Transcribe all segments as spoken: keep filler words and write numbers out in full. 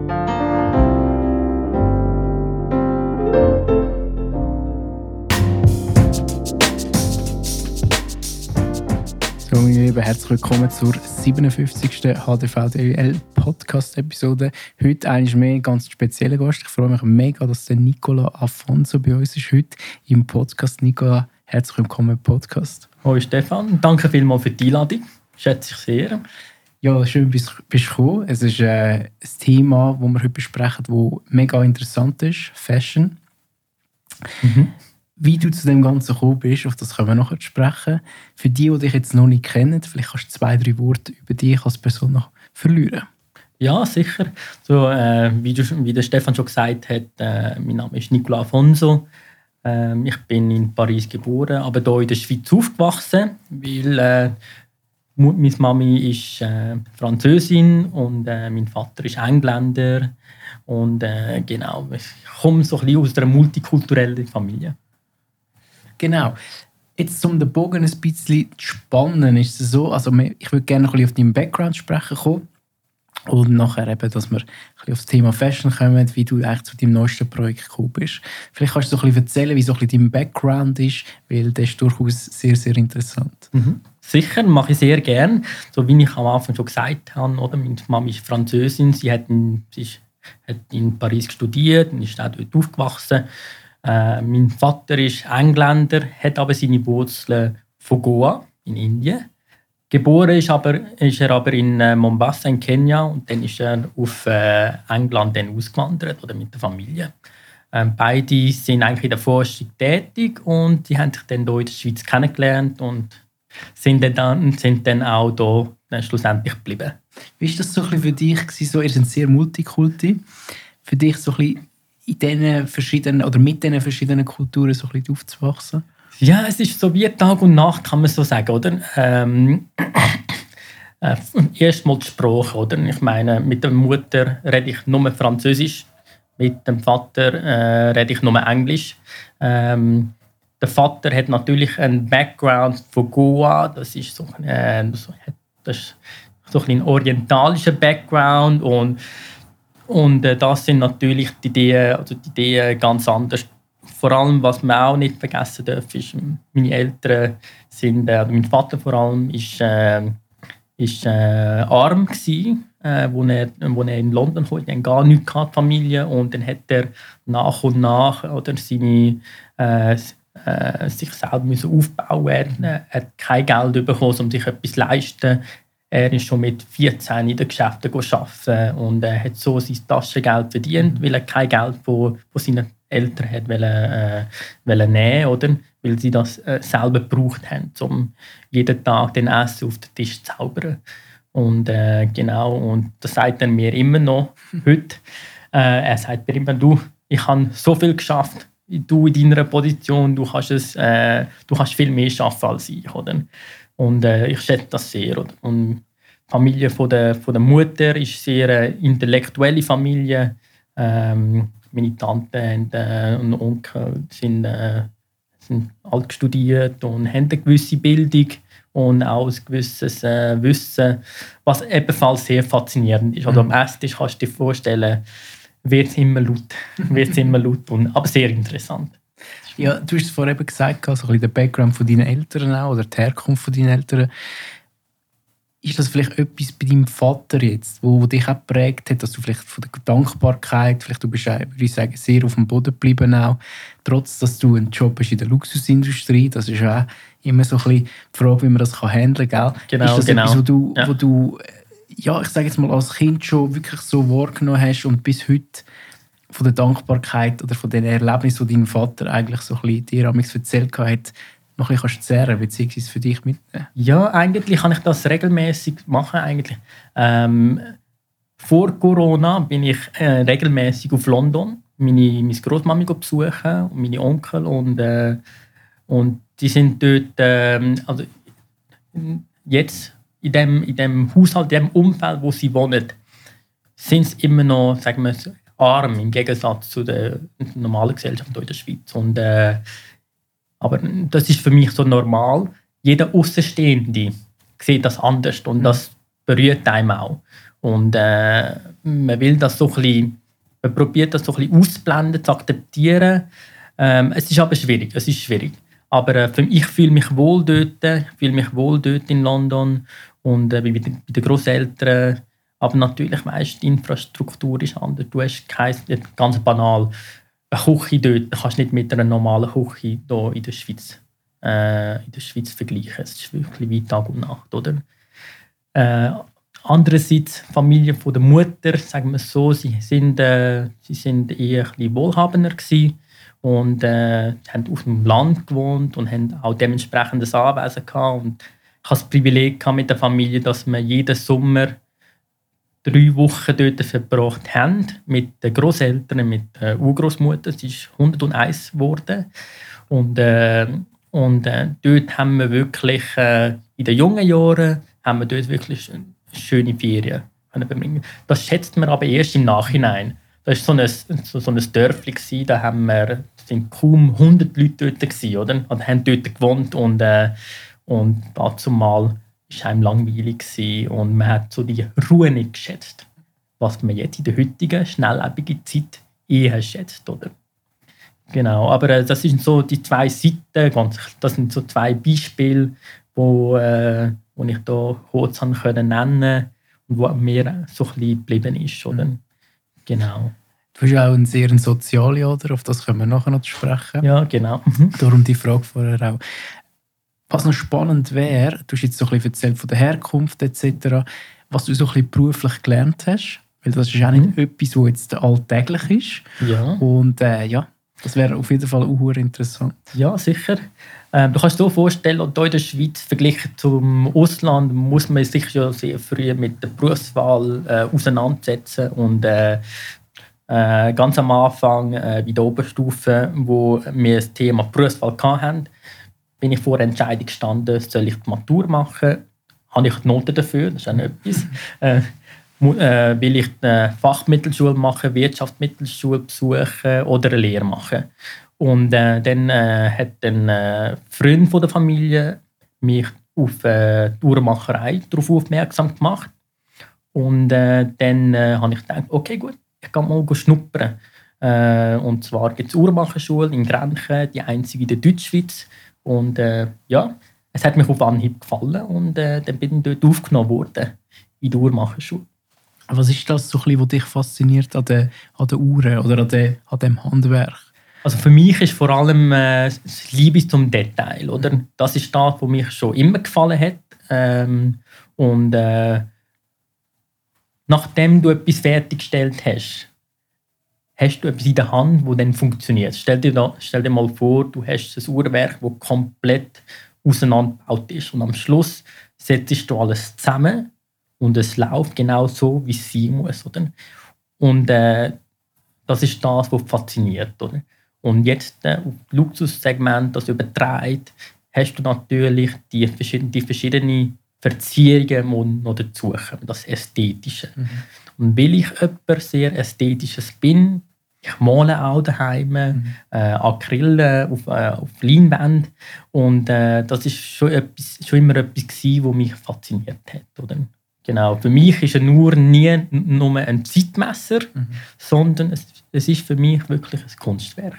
So, meine Lieben, herzlich willkommen zur siebenundfünfzigsten H D V D L Podcast-Episode. Heute einmal mehr ein ganz spezieller Gast. Ich freue mich mega, dass der Nicola Afonso bei uns ist heute im Podcast. Nicola, herzlich willkommen im Podcast. Hallo Stefan, danke vielmals für die Einladung. Schätze ich sehr. Ja, schön, dass du gekommen. Es ist äh, ein Thema, das wir heute besprechen, das mega interessant ist: Fashion. Mhm. Wie du zu dem Ganzen gekommen bist, auf das können wir nachher sprechen. Für die, die dich jetzt noch nicht kennen, vielleicht kannst du zwei, drei Worte über dich als Person noch verlieren. Ja, sicher. So, äh, wie, du, wie der Stefan schon gesagt hat, äh, mein Name ist Nicola Afonso. Äh, ich bin in Paris geboren, aber hier in der Schweiz aufgewachsen, weil äh, meine Mami ist äh, Französin und äh, mein Vater ist Engländer. Und äh, genau, ich komme so ein bisschen aus einer multikulturellen Familie. Genau. Jetzt, um den Bogen ein bisschen zu spannen, ist es so, also ich würde gerne noch ein bisschen auf deinen Background sprechen kommen und nachher eben, dass wir ein bisschen auf das Thema Fashion kommen, wie du eigentlich zu deinem neuesten Projekt gekommen bist. Vielleicht kannst du so ein bisschen erzählen, wie so ein bisschen dein Background ist, weil das ist durchaus sehr, sehr interessant. Mhm. Sicher, mache ich sehr gerne. So wie ich am Anfang schon gesagt habe, oder? Meine Mama ist Französin, sie hat in, sie ist, hat in Paris studiert und ist auch dort aufgewachsen. Äh, mein Vater ist Engländer, hat aber seine Wurzeln von Goa in Indien. Geboren ist, aber, ist er aber in äh, Mombasa in Kenia und dann ist er auf äh, England dann ausgewandert oder mit der Familie. Ähm, beide sind eigentlich in der Forschung tätig und die haben sich dann hier in der Schweiz kennengelernt und sind dann, sind dann auch hier dann schlussendlich geblieben. Wie war das so ein bisschen für dich gewesen? So, ihr seid sehr multikulti. Für dich so ein bisschen in diesen verschiedenen oder mit diesen verschiedenen Kulturen so ein bisschen aufzuwachsen? Ja, es ist so wie Tag und Nacht, kann man so sagen, oder? Ähm, äh, Erstmal die Sprache, oder? Ich meine, mit der Mutter rede ich nur Französisch, mit dem Vater äh, rede ich nur Englisch. Ähm, der Vater hat natürlich einen Background von Goa, das ist so, äh, das ist so ein orientalischer Background und Und äh, das sind natürlich die Ideen, also die Ideen ganz anders. Vor allem, was man auch nicht vergessen darf, ist, meine Eltern sind, äh, mein Vater vor allem, ist, äh, ist äh, arm gewesen, äh, wo, er, wo er in London kam. Er hatte gar nichts gehabt, Familie. Und dann hat er nach und nach oder seine, äh, äh, sich selber müssen aufbauen. Er hat kein Geld bekommen, um sich etwas zu leisten. Er ist schon mit vierzehn in den Geschäften arbeiten und er hat so sein Taschengeld verdient, weil er kein Geld von, von seinen Eltern hat wollen, äh, wollen nehmen, oder? Weil sie das äh, selber gebraucht haben, um jeden Tag den Essen auf den Tisch zu zaubern. Und äh, genau, und das sagt er mir immer noch heute. Äh, er sagt mir immer, du, ich habe so viel geschafft, du in deiner Position, du kannst, es, äh, du kannst viel mehr schaffen als ich, oder? Und äh, ich schätze das sehr. Oder? Und die Familie von der, von der Mutter ist eine sehr intellektuelle Familie. Ähm, meine Tante und, äh, und Onkel sind, äh, sind alt studiert und haben eine gewisse Bildung und auch ein gewisses äh, Wissen, was ebenfalls sehr faszinierend ist. Also, mhm. Am Esstisch kannst du dir vorstellen, wird es immer laut, wird's immer laut und, aber sehr interessant. Ja, du hast es vorhin eben gesagt, also ein bisschen der Background von deinen Eltern auch, oder die Herkunft von deinen Eltern. Ist das vielleicht etwas bei deinem Vater jetzt, wo dich auch geprägt hat, dass du vielleicht von der Dankbarkeit, vielleicht du bist, würde ich sagen, sehr auf dem Boden geblieben auch, trotz dass du einen Job hast in der Luxusindustrie, das ist auch immer so ein bisschen die Frage, wie man das handeln kann, gell? Genau, ist das genau. etwas, wo du, ja. wo du, ja, ich sage jetzt mal, als Kind schon wirklich so wahrgenommen hast und bis heute von der Dankbarkeit oder von den Erlebnissen, die dein Vater eigentlich so ein bisschen dir amigs erzählt hat, noch ein bisschen zehren beziehungsweise für dich mitnehmen? Ja, eigentlich kann ich das regelmäßig machen. Eigentlich. Ähm, vor Corona bin ich äh, regelmäßig auf London, meine, meine Großmami besuchen und meine Onkel und, äh, und die sind dort, äh, also jetzt in dem, in dem Haushalt, in dem Umfeld, wo sie wohnen, sind sie immer noch, sagen wir, arm im Gegensatz zu der normalen Gesellschaft hier in der Schweiz. Und, äh, aber das ist für mich so normal. Jeder Außenstehende sieht das anders und das berührt einem auch. Und äh, man will das so ein bisschen, man probiert das so ein bisschen auszublenden, zu akzeptieren. Ähm, es ist aber schwierig, es ist schwierig. Aber äh, für, ich fühle mich wohl dort, ich fühle mich wohl dort in London und äh, bei, den, bei den Grosseltern. Aber natürlich, weißt, die Infrastruktur ist anders. Du hast kein, ganz banal, eine Küche dort kannst du nicht mit einer normalen Küche hier in der Schweiz, äh, in der Schweiz vergleichen. Es ist wirklich wie Tag und Nacht, oder? Äh, andererseits, Familie von der Mutter, sagen wir so, sie sind, äh, sie sind eher ein bisschen wohlhabender gewesen und äh, haben auf dem Land gewohnt und haben auch dementsprechend ein Anwesen gehabt. Und ich hatte das Privileg gehabt mit der Familie, dass wir jeden Sommer drei Wochen dort verbracht haben mit den Grosseltern, mit der Urgroßmutter. Sie ist hunderteins geworden. Und, äh, und äh, dort haben wir wirklich, äh, in den jungen Jahren, haben wir dort wirklich schöne Ferien können verbringen. Das schätzt man aber erst im Nachhinein. Das war so ein, so, so ein Dörfli, da haben wir, sind kaum hundert Leute dort gewesen, oder? Und haben dort gewohnt und, äh, und dazu mal war einem langweilig gewesen und man hat so die Ruhe nicht geschätzt, was man jetzt in der heutigen schnelllebigen Zeit eher schätzt, oder? Genau, aber äh, das sind so die zwei Seiten, das sind so zwei Beispiele, wo, äh, wo ich da kurz haben können nennen und wo mir so ein bisschen geblieben ist, oder? Mhm. Genau. Du bist auch ein sehr Sozialer, oder? Auf das können wir nachher noch sprechen. Ja, genau. Mhm. Darum die Frage vorher auch. Was noch spannend wäre, du hast jetzt so ein bisschen erzählt von der Herkunft et cetera, was du so ein bisschen beruflich gelernt hast, weil das ist auch nicht mhm. etwas, was jetzt alltäglich ist. Ja. Und äh, ja, das wäre auf jeden Fall auch interessant. Ja, sicher. Ähm, du kannst dir so vorstellen, hier in der Schweiz verglichen zum Ausland muss man sich ja sehr früh mit der Berufswahl äh, auseinandersetzen und äh, äh, ganz am Anfang äh, bei der Oberstufe, wo wir das Thema Berufswahl hatten, bin ich vor der Entscheidung gestanden, soll ich die Matur machen? Habe ich die Noten dafür? Das ist auch noch etwas. äh, äh, will ich eine Fachmittelschule machen, Wirtschaftsmittelschule besuchen oder eine Lehre machen? Und äh, dann äh, hat ein äh, Freund von der Familie mich auf äh, die Uhrmacherei darauf aufmerksam gemacht. Und äh, dann äh, habe ich gedacht, okay, gut, ich kann mal schnuppern. Äh, und zwar gibt es Uhrmacherschule in Grenchen, die einzige in der Deutschschweiz. Und äh, ja, es hat mich auf Anhieb gefallen und äh, dann bin ich dort aufgenommen worden, in der Uhrmacherschule. Was ist das, so ein bisschen, was dich fasziniert an den, an den Uhren oder an, den, an dem Handwerk? Also für mich ist vor allem äh, das Liebe zum Detail. Oder? Das ist das, was mich schon immer gefallen hat. Ähm, und äh, nachdem du etwas fertiggestellt hast, hast du etwas in der Hand, das dann funktioniert. Stell dir, da, stell dir mal vor, du hast ein Uhrwerk, das komplett auseinandergebaut ist. Und am Schluss setzt du alles zusammen und es läuft genau so, wie es sein muss. Oder? Und äh, das ist das, was fasziniert. Oder? Und jetzt äh, auf das Luxussegment, das überträgt, hast du natürlich die verschiedenen, die verschiedenen Verzierungen, die noch dazukommen, das Ästhetische. Mhm. Und weil ich jemand sehr Ästhetisches bin, ich male auch daheim, mhm. äh, Acryl auf, äh, auf Leinwand. Und äh, das ist schon, etwas, schon immer etwas gewesen, was mich fasziniert hat. Oder? Genau. Für mich ist er nur nie nur ein Zeitmesser, mhm. sondern es, es ist für mich wirklich ein Kunstwerk.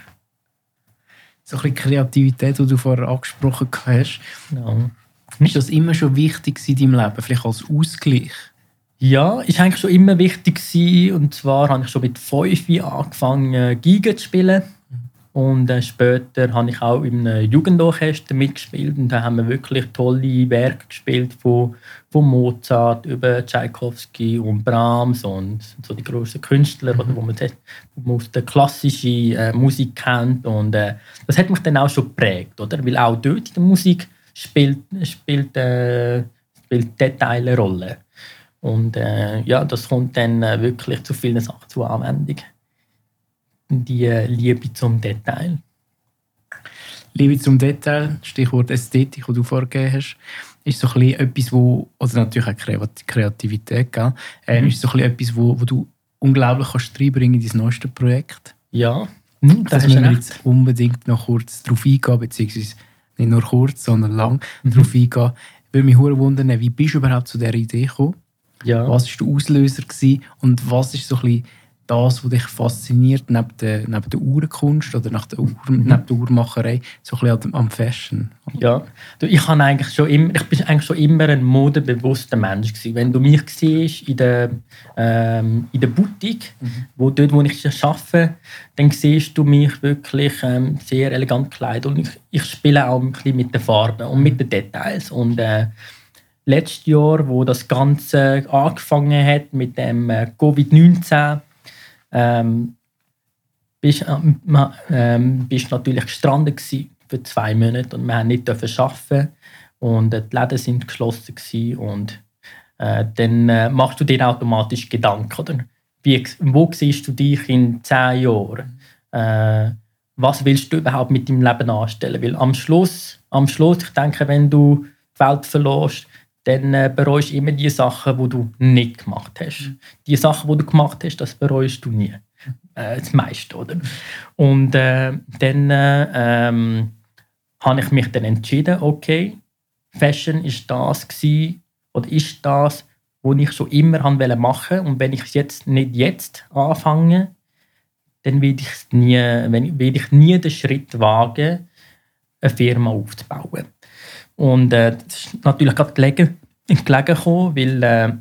So ein bisschen Kreativität, die du vorher angesprochen hast. Ja. Ist das immer schon wichtig in deinem Leben, vielleicht als Ausgleich? Ja, ist eigentlich schon immer wichtig gewesen. Und zwar habe ich schon mit fünf angefangen, Geige zu spielen. Und äh, später habe ich auch in einem Jugendorchester mitgespielt. Und da haben wir wirklich tolle Werke gespielt, von, von Mozart über Tchaikovsky und Brahms und so die grossen Künstler, oder, wo man, wo man aus der klassischen äh, Musik kennt. Und äh, das hat mich dann auch schon geprägt, oder? Weil auch dort in der Musik spielt, spielt, äh, spielt Detail eine Rolle. Und äh, ja, das kommt dann äh, wirklich zu vielen Sachen zur Anwendung. Die äh, Liebe zum Detail. Liebe zum Detail, Stichwort Ästhetik, das du vorgegeben hast, ist so ein bisschen etwas, wo, also natürlich auch Kreativität, gell? Äh, mhm. ist so ein bisschen etwas, wo, wo du unglaublich kannst reinbringen in dein neuestes Projekt. Ja, mhm, das müssen wir jetzt unbedingt noch kurz darauf eingehen, beziehungsweise nicht nur kurz, sondern lang mhm. darauf eingehen. Ich würde mich sehr wundern, wie bist du überhaupt zu dieser Idee gekommen? Ja. Was war der Auslöser gewesen? Und was ist so ein bisschen das, was dich fasziniert, neben der, neben der Uhrenkunst oder nach der Uhr, Mhm. neben der Uhrmacherei, so ein bisschen am Fashion? Ja, du, ich, habe eigentlich schon immer, ich bin eigentlich schon immer ein modebewusster Mensch gewesen. Wenn du mich siehst in der, ähm, in der Boutique, mhm. wo, dort wo ich arbeite, dann siehst du mich wirklich ähm, sehr elegant gekleidet. Und ich, ich spiele auch ein bisschen mit den Farben und mit den Details. Und äh, letztes Jahr, wo das Ganze angefangen hat mit dem äh, Covid neunzehn, ähm, bist, äh, ähm, bist natürlich gestrandet gewesen für zwei Monate und wir haben nicht arbeiten und äh, die Läden sind geschlossen gewesen. Und äh, dann äh, machst du dir automatisch Gedanken, oder? Wie, wo siehst du dich in zehn Jahren? Äh, was willst du überhaupt mit deinem Leben anstellen? Weil am Schluss, am Schluss, ich denke, wenn du die Welt verlässt, dann äh, bereust du immer die Sachen, die du nicht gemacht hast. Mhm. Die Sachen, die du gemacht hast, das bereust du nie. Äh, das meiste, oder? Und äh, dann äh, ähm, habe ich mich dann entschieden, okay, Fashion ist das gewesen, oder ist das, was ich schon immer machen wollte. Und wenn ich es jetzt nicht jetzt anfange, dann werde ich nie, werde ich nie den Schritt wagen, eine Firma aufzubauen. Und äh, das ist natürlich gerade gelegen, gelegen gekommen, weil äh,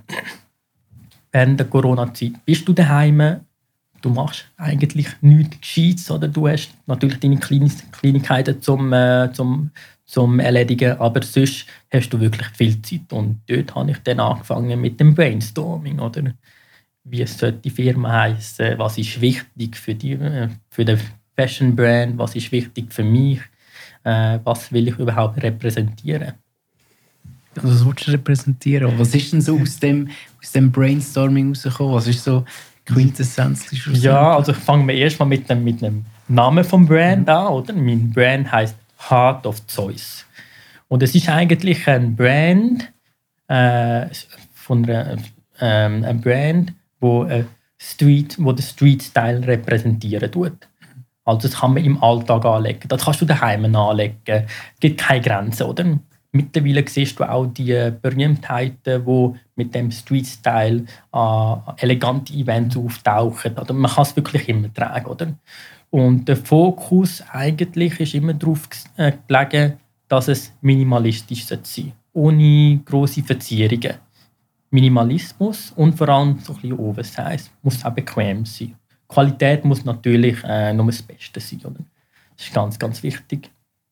während der Corona-Zeit bist du daheim, du machst eigentlich nichts Gescheites, oder du hast natürlich deine Kleinigkeiten zum, äh, zum, zum Erledigen, aber sonst hast du wirklich viel Zeit. Und dort habe ich dann angefangen mit dem Brainstorming, oder? Wie sollte die Firma heißen? Was ist wichtig für die, für den Fashion Brand? Was ist wichtig für mich? Äh, was will ich überhaupt repräsentieren? Also was willst du repräsentieren? Was ist denn so aus dem, aus dem Brainstorming rausgekommen? Was ist so Quintessenz? Ja, also fangen wir erstmal mit dem, mit dem Namen vom Brand an, oder? Mein Brand heißt Heart of Zeus. Und es ist eigentlich ein Brand äh, von einer, ähm, ein Brand, wo, äh, Street, wo den Street-Style repräsentieren tut. Also das kann man im Alltag anlegen. Das kannst du daheim anlegen. Es gibt keine Grenzen, oder? Mittlerweile siehst du auch die Berühmtheiten, die mit dem Street-Style an elegante Events auftauchen. Also man kann es wirklich immer tragen, oder? Und der Fokus eigentlich ist immer darauf gelegen, dass es minimalistisch sein soll. Ohne grosse Verzierungen. Minimalismus und vor allem so ein bisschen Oversize. Muss auch bequem sein. Die Qualität muss natürlich äh, nur das Beste sein, oder? Das ist ganz, ganz wichtig.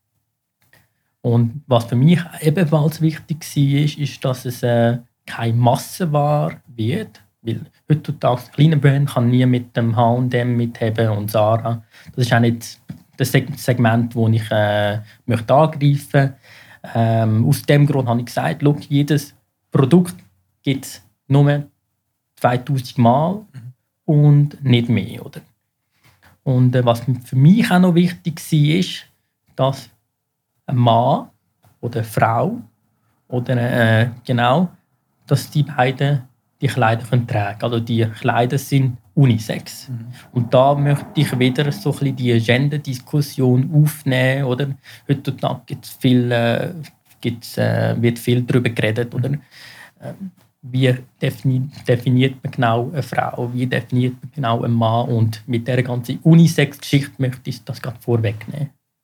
Und was für mich ebenfalls wichtig war, ist, ist dass es äh, keine Massenware wird. Weil heutzutage ein kleiner Brand kann nie mit dem H und M mitheben und Zara. Das ist auch nicht das Segment, das ich äh, möchte angreifen möchte. Ähm, aus dem Grund habe ich gesagt, look, jedes Produkt gibt es nur zweitausend Mal und nicht mehr. Oder? Und äh, was für mich auch noch wichtig war, ist, dass ein Mann oder eine Frau oder äh, genau, dass die beiden die Kleider können tragen. Also die Kleider sind Unisex. Mhm. Und da möchte ich wieder so ein bisschen die Gender-Diskussion aufnehmen. Oder? Heutzutage gibt's viel, äh, gibt's, äh, wird viel darüber geredet. Oder? Äh, wie defini- definiert man genau eine Frau? Wie definiert man genau einen Mann? Und mit dieser ganzen Unisex-Geschichte möchte ich das gerade vorwegnehmen.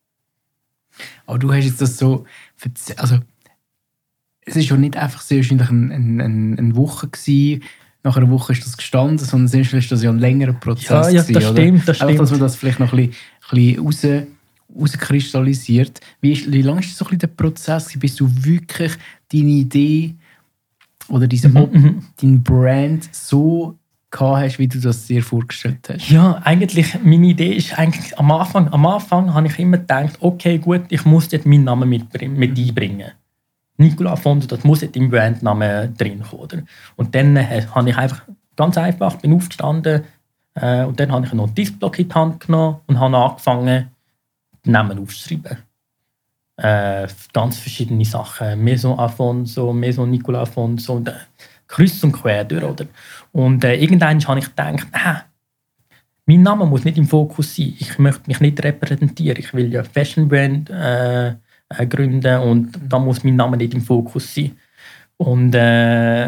Aber du hast jetzt das so... Also, es war ja nicht einfach sehr wahrscheinlich eine, eine, eine Woche gewesen. Nach einer Woche ist das gestanden, sondern sonst ist das ja ein längerer Prozess. Ja, ja, das gewesen, stimmt, das Einfach, stimmt. dass man das vielleicht noch ein bisschen, ein bisschen raus, rauskristallisiert. Wie, ist, wie lange ist so ein bisschen der Prozess, bis du wirklich deine Idee oder diese, mhm, mhm. dein Brand so gehabt hast, wie du das dir vorgestellt hast? Ja, eigentlich, meine Idee ist eigentlich, am Anfang, am Anfang habe ich immer gedacht, okay, gut, ich muss jetzt meinen Namen mit, mit einbringen. Nicolas Afonso, das muss jetzt im Brandnamen drin kommen. Und dann äh, habe ich einfach ganz einfach, bin aufgestanden äh, und dann habe ich einen Notizblock in die Hand genommen und habe angefangen, den Namen aufzuschreiben. Äh, ganz verschiedene Sachen. Maison Afonso, Maison Nicolas Afonso, und, äh, kreuz und quer durch. Oder? Und äh, irgendwann habe ich gedacht, ah, mein Name muss nicht im Fokus sein. Ich möchte mich nicht repräsentieren. Ich will ja Fashion Brand äh, äh, gründen und da muss mein Name nicht im Fokus sein. Und, äh,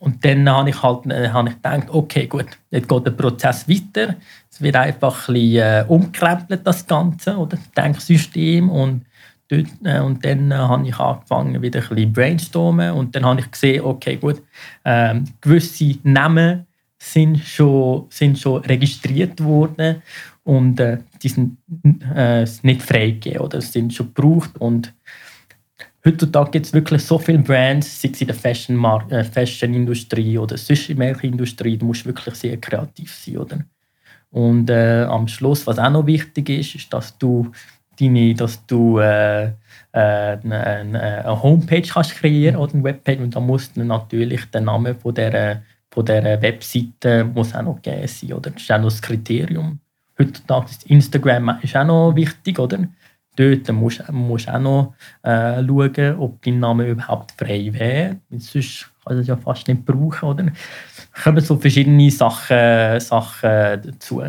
und dann habe ich halt äh, habe ich gedacht, okay, gut, jetzt geht der Prozess weiter. Es wird einfach ein bisschen äh, umgekrempelt, das Ganze, oder das Denksystem. Und, dort, äh, und dann äh, habe ich angefangen, wieder ein bisschen brainstormen. Und dann habe ich gesehen, okay, gut, äh, gewisse Namen sind schon, sind schon registriert worden und äh, die sind äh, nicht freigegeben oder sind schon gebraucht. Und heutzutage gibt es wirklich so viele Brands, sei es in der Fashion-Industrie äh, Fashion oder sonst in welcher Industrie, du musst wirklich sehr kreativ sein. Oder? Und äh, am Schluss, was auch noch wichtig ist, ist, dass du, deine, dass du äh, äh, eine, eine Homepage kannst kreieren oder eine Webpage, und da muss natürlich der Name von dieser von dieser Webseite muss auch noch gegeben sein, oder? Das ist auch noch das Kriterium. Heutzutage ist Instagram ist auch noch wichtig, oder? Dort musst du auch noch äh, schauen, ob dein Name überhaupt frei wäre. Sonst kannst du es ja fast nicht brauchen, oder? Es kommen so verschiedene Sachen, Sachen dazu.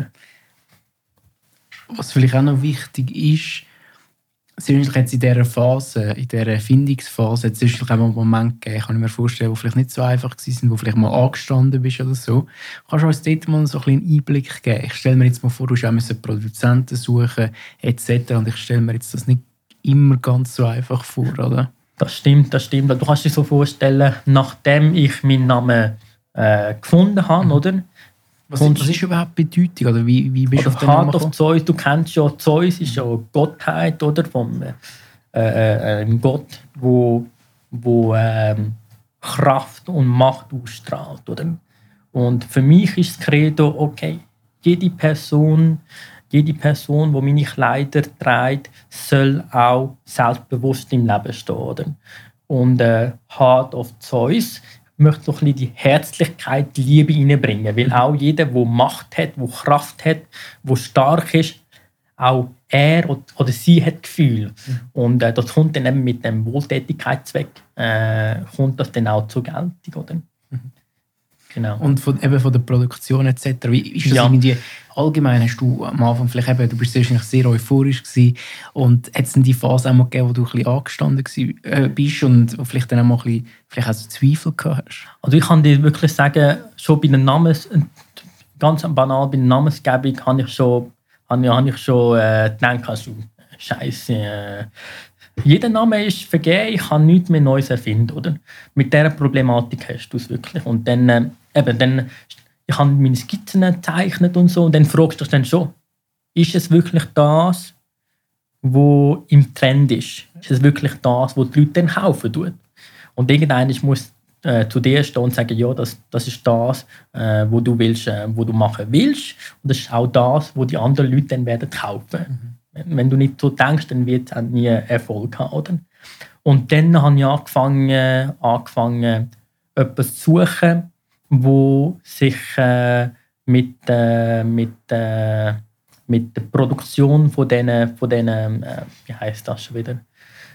Was vielleicht auch noch wichtig ist, sicherlich jetzt in dieser Phase, in dieser Erfindungsphase, hat es sicherlich auch mal einen Moment gegeben, kann ich mir vorstellen, wo vielleicht nicht so einfach waren, wo vielleicht mal angestanden bist oder so. Kannst du uns dort mal so ein bisschen einen Einblick geben? Ich stelle mir jetzt mal vor, du musst auch Produzenten suchen et cetera. Und ich stelle mir jetzt das nicht immer ganz so einfach vor, oder? Das stimmt, das stimmt. Du kannst dir so vorstellen, nachdem ich meinen Namen äh, gefunden habe, mhm. oder? Was, was ist überhaupt die Bedeutung? Oder wie, wie bist oder du auf den Namen gekommen? Zeus, du kennst ja Zeus, ist ja eine Gottheit, oder? Vom, äh, äh, ein Gott, wo, wo ähm, Kraft und Macht ausstrahlt, oder? Und für mich ist das Credo, okay, jede Person, jede Person, die meine Kleider trägt, soll auch selbstbewusst im Leben stehen, oder? Und äh, Heart of Zeus möchte so ein bisschen die Herzlichkeit, die Liebe reinbringen. Weil auch jeder, der Macht hat, der Kraft hat, der stark ist, auch er oder sie hat Gefühl. Mhm. Und äh, das kommt dann eben mit dem Wohltätigkeitszweck, äh, kommt das dann auch zur Geltung, oder? Mhm. Genau. Und von, eben von der Produktion et cetera. Wie ist das ja. irgendwie allgemein? Hast du am Anfang vielleicht eben, du bist sehr euphorisch gewesen, und hat es die Phase auch mal gegeben, wo du ein bisschen angestanden gewesen, äh, bist und vielleicht dann auch mal ein bisschen, vielleicht auch so Zweifel gehabt hast? Also ich kann dir wirklich sagen, schon bei der Namens, ganz banal bei der Namensgebung habe ich schon, habe ich, habe ich schon äh, gedacht, also, Scheiße. Äh, jeder Name ist vergeben, ich kann nichts mehr Neues erfinden, oder? Mit dieser Problematik hast du es wirklich. Und dann, äh, eben, dann, ich habe meine Skizzen gezeichnet und so, und dann fragst du dich dann schon, ist es wirklich das, was im Trend ist? Ist es wirklich das, was die Leute dann kaufen tun? Und irgendwann muss äh, zu dir stehen und sagen, ja, das, das ist das, äh, was du willst, äh, was du machen willst. Und das ist auch das, was die anderen Leute dann werden kaufen. Mhm. Wenn du nicht so denkst, dann wird es auch nie Erfolg haben, oder? Und dann habe ich angefangen, angefangen etwas zu suchen, wo sich äh, mit, äh, mit, äh, mit der Produktion von diesen, von diesen äh, wie heisst das schon wieder,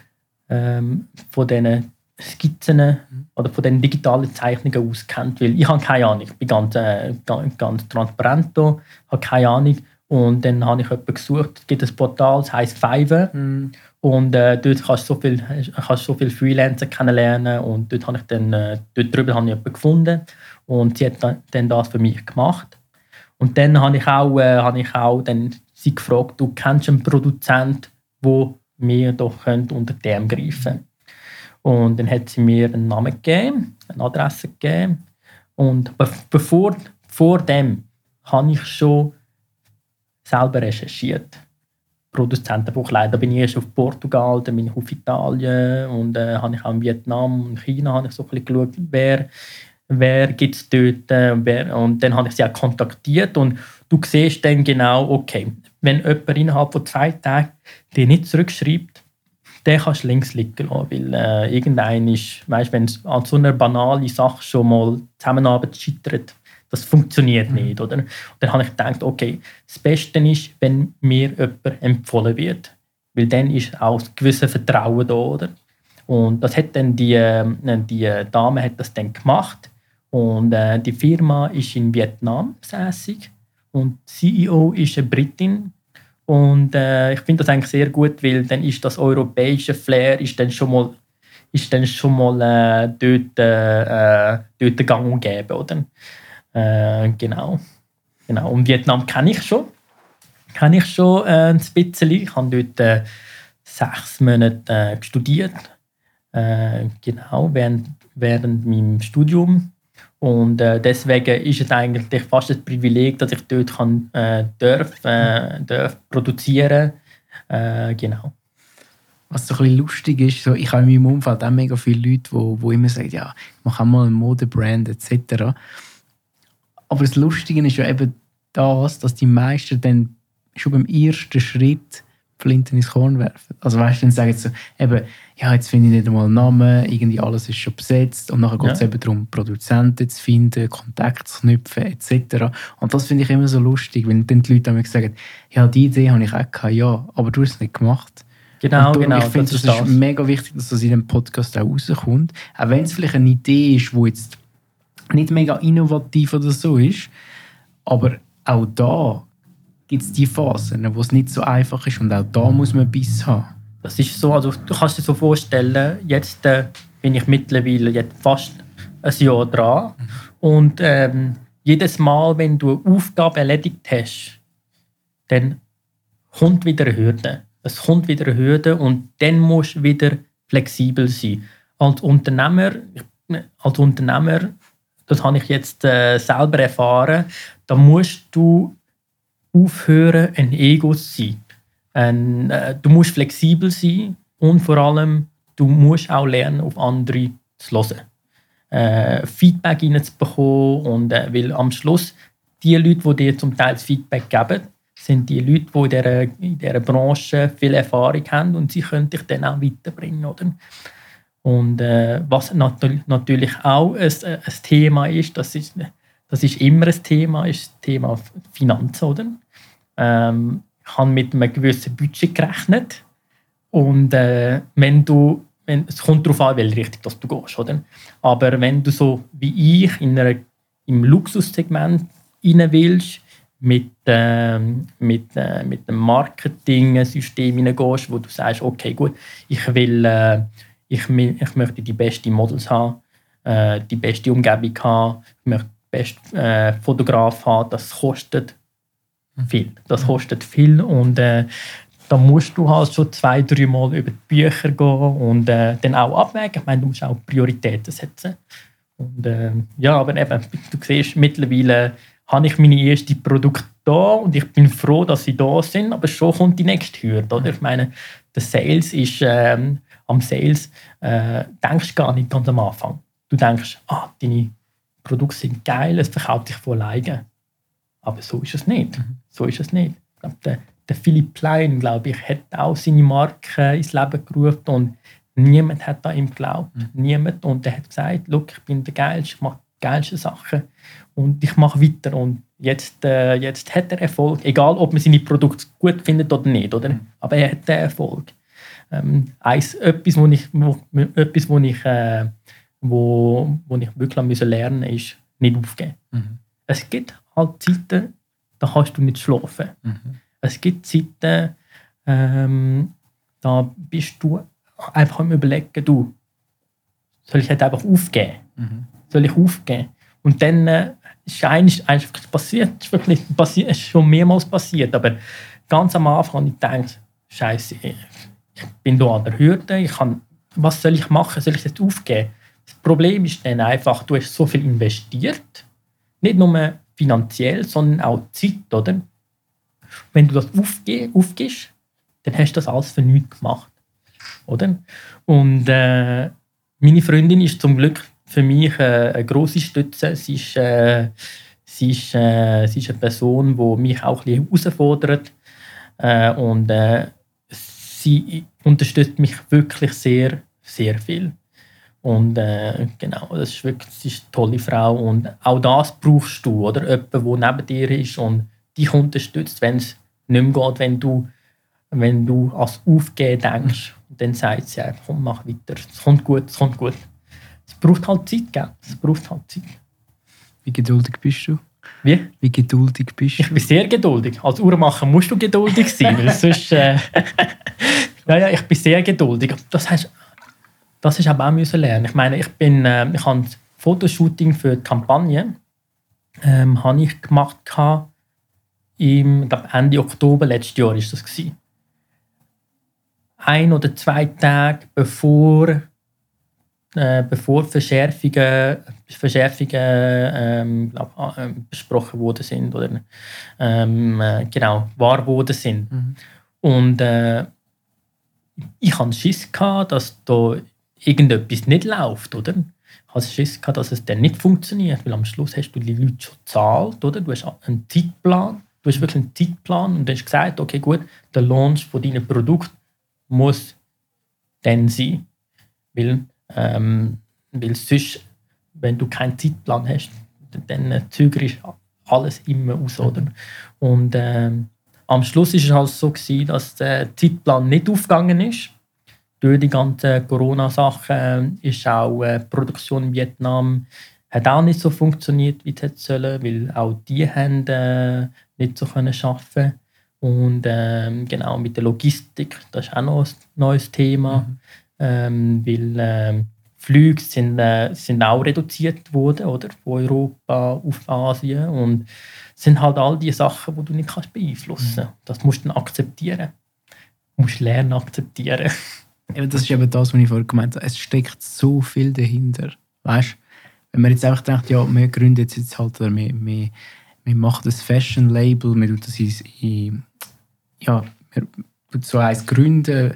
ähm, von diesen Skizzen oder von den digitalen Zeichnungen auskennt. Weil ich habe keine Ahnung, ich bin ganz, äh, ganz, ganz transparent da, habe keine Ahnung. Und dann habe ich jemanden gesucht, es gibt ein Portal, das heisst Fiverr. Mm. Und äh, dort kannst du so viele so viel Freelancer kennenlernen. Und dort habe ich dann, äh, dort drüber habe ich jemanden gefunden. Und sie hat dann, dann das für mich gemacht. Und dann habe ich auch, äh, habe ich auch dann sie gefragt, du kennst einen Produzent, der mir doch unter dem greifen könnte. Und dann hat sie mir einen Namen gegeben, eine Adresse gegeben. Und be- bevor vor dem habe ich schon selber recherchiert. Produzenten von Kleidern. Da bin ich erst auf Portugal, dann bin ich auf Italien und äh, habe ich auch in Vietnam und China habe ich so ein bisschen geschaut, wer, wer gibt es dort. Äh, wer, und dann habe ich sie auch kontaktiert und du siehst dann genau, okay, wenn jemand innerhalb von zwei Tagen dir nicht zurückschreibt, den kannst du links liegen lassen, weil äh, irgendein ist, weißt, wenn es an so einer banalen Sache schon mal Zusammenarbeit scheitert, das funktioniert mhm. nicht, oder? Und dann habe ich gedacht, okay, das Beste ist, wenn mir jemand empfohlen wird, weil dann ist auch ein gewisses Vertrauen da, oder? Und das hat dann die, die Dame hat das dann gemacht und äh, die Firma ist in Vietnam sässig und C E O ist eine Britin. Und äh, ich finde das eigentlich sehr gut, weil dann ist das europäische Flair ist dann schon mal ist dann schon mal äh, dort, äh, dort gang und gäbe, oder? Äh, genau. genau. Und Vietnam kenne ich schon. Kenne ich schon äh, ein bisschen. Ich habe dort äh, sechs Monate äh, studiert. Äh, genau, während, während meinem Studium. Und äh, deswegen ist es eigentlich fast ein Privileg, dass ich dort kann, äh, darf, äh, darf produzieren äh, genau. Was so ein bisschen lustig ist, so, ich habe in meinem Umfeld auch mega viele Leute, die, die immer sagen, ja, ich mache auch mal eine Modebrand et cetera. Aber das Lustige ist ja eben das, dass die meisten dann schon beim ersten Schritt Flinten ins Korn werfen. Also weißt du, dann sagen sie so, eben, ja, jetzt finde ich nicht einmal einen Namen, irgendwie alles ist schon besetzt und nachher geht es ja. eben darum, Produzenten zu finden, Kontakte zu knüpfen et cetera. Und das finde ich immer so lustig, wenn dann die Leute sagen, ja, die Idee habe ich auch gehabt, ja, aber du hast es nicht gemacht. Genau, darum, genau. Ich finde, das, das ist mega wichtig, dass das in dem Podcast auch rauskommt. Auch wenn es vielleicht eine Idee ist, die jetzt nicht mega innovativ oder so ist, aber auch da gibt es die Phasen, wo es nicht so einfach ist und auch da muss man Biss haben. Das ist so, also du kannst dir so vorstellen, jetzt äh, bin ich mittlerweile jetzt fast ein Jahr dran mhm. und ähm, jedes Mal, wenn du eine Aufgabe erledigt hast, dann kommt wieder eine Hürde. Es kommt wieder eine Hürde und dann musst du wieder flexibel sein. Als Unternehmer, als Unternehmer das habe ich jetzt äh, selber erfahren, da musst du aufhören, ein Ego zu sein. Ein, äh, du musst flexibel sein und vor allem, du musst auch lernen, auf andere zu hören. Äh, Feedback reinzubekommen und äh, weil am Schluss die Leute, die dir zum Teil das Feedback geben, sind die Leute, die in dieser, in dieser Branche viel Erfahrung haben und sie können dich dann auch weiterbringen. Oder? Und äh, was nat- natürlich auch ein, ein Thema ist, das ist, das ist immer ein Thema, ist das Thema Finanzen. Oder? Ähm, ich habe mit einem gewissen Budget gerechnet und äh, wenn du, wenn, es kommt darauf an, welche Richtung dass du gehst. Oder? Aber wenn du so wie ich in einer, im Luxussegment rein willst, mit, äh, mit, äh, mit einem Marketing-System hineingehst, wo du sagst, okay, gut, ich will, äh, ich, ich möchte die besten Models haben, äh, die beste Umgebung haben, ich möchte den besten äh, Fotograf haben, das kostet viel. Das kostet viel und äh, da musst du halt schon zwei, drei Mal über die Bücher gehen und äh, dann auch abwägen. Ich meine, du musst auch Prioritäten setzen. Und, äh, ja, aber eben, du siehst, mittlerweile habe ich meine ersten Produkte da und ich bin froh, dass sie da sind, aber schon kommt die nächste Hürde. Oder? Ich meine, der Sales ist, ähm, am Sales äh, denkst du gar nicht ganz am Anfang. Du denkst, ah, deine Produkte sind geil, es verkauft sich von alleine. Aber so ist es nicht. Mhm. So ist es nicht. Ich glaube, der, der Philipp Plein, glaube ich, hat auch seine Marke ins Leben gerufen und niemand hat an ihm geglaubt. Mhm. Niemand. Und er hat gesagt, look, ich bin der Geilste, ich mache die geilsten Sachen und ich mache weiter. Und jetzt, äh, jetzt hat er Erfolg, egal ob man seine Produkte gut findet oder nicht. Oder? Mhm. Aber er hat den Erfolg. Ähm, eins, etwas, wo ich, wo, etwas, wo ich, äh, wo, wo ich wirklich lernen musste, ist nicht aufgeben. Mhm. Es gibt halt Zeiten, da kannst du nicht schlafen. Mhm. Es gibt Zeiten, ähm, da bist du einfach am Überlegen, du, soll ich halt einfach aufgeben? Mhm. Soll ich aufgeben? Und dann äh, ist eigentlich passiert, ist wirklich passiert, ist schon mehrmals passiert, aber ganz am Anfang habe ich gedacht, Scheiße, ich bin hier an der Hürde, ich kann, was soll ich machen? Soll ich jetzt aufgeben? Das Problem ist dann einfach, du hast so viel investiert, nicht nur finanziell, sondern auch Zeit, oder? Wenn du das aufge- aufgibst, dann hast du das alles für nichts gemacht, oder? Und äh, meine Freundin ist zum Glück für mich äh, eine grosse Stütze. Sie ist, äh, sie, ist, äh, sie ist eine Person, die mich auch ein bisschen herausfordert. Äh, und äh, sie unterstützt mich wirklich sehr, sehr viel. Und äh, genau, das ist wirklich sie ist eine tolle Frau. Und auch das brauchst du, oder? Jemand, der neben dir ist und dich unterstützt, wenn es nicht mehr geht, wenn du, wenn du ans Aufgeben denkst. Und dann sagt sie einfach, komm, mach weiter. Es kommt gut, es kommt gut. Es braucht halt Zeit, gell? Es braucht halt Zeit. Wie geduldig bist du? Wie? Wie geduldig bist du? Ich bin sehr geduldig. Als Uhrmacher musst du geduldig sein, weil sonst... Äh, ja, ja, ich bin sehr geduldig. Das heißt, Das ist aber auch müssen lernen. Ich meine, ich bin, äh, ich habe das Fotoshooting für die Kampagne ähm, habe ich gemacht im, ich glaube Ende Oktober letztes Jahr ist das gewesen. Ein oder zwei Tage bevor äh, bevor Verschärfungen, Verschärfungen ähm, glaub, äh, besprochen worden sind oder ähm, äh, genau wahr worden sind. Mhm. Und äh, ich hatte Schiss gehabt, dass da irgendetwas nicht läuft, oder? Ich hatte Schiss gehabt, dass es dann nicht funktioniert, weil am Schluss hast du die Leute schon gezahlt, oder? Du hast einen Zeitplan, du hast wirklich einen Zeitplan und du hast gesagt, okay, gut, der Launch von deinem Produkt muss dann sein, weil, ähm, weil sonst, wenn du keinen Zeitplan hast, dann zögerst alles immer aus, oder? Und ähm, am Schluss war es halt so gewesen, dass der Zeitplan nicht aufgegangen ist. Durch die ganzen Corona-Sachen ist auch äh, die Produktion in Vietnam hat auch nicht so funktioniert, wie es hätte sollen, weil auch die haben äh, nicht so können arbeiten. Und ähm, genau mit der Logistik, das ist auch noch ein neues Thema, mhm. ähm, weil äh, Flüge sind, äh, sind auch reduziert worden, oder, von Europa auf Asien, und es sind halt all die Sachen, die du nicht kannst beeinflussen kannst. Mhm. Das musst du dann akzeptieren. Du musst lernen akzeptieren. Das ist eben das, was ich vorhin gemeint habe. Es steckt so viel dahinter. Weißt? Wenn man jetzt einfach denkt, ja, wir gründen jetzt halt, oder wir, wir, wir machen das Fashion-Label, wir tun das in, ja, wir tun so eins gründen,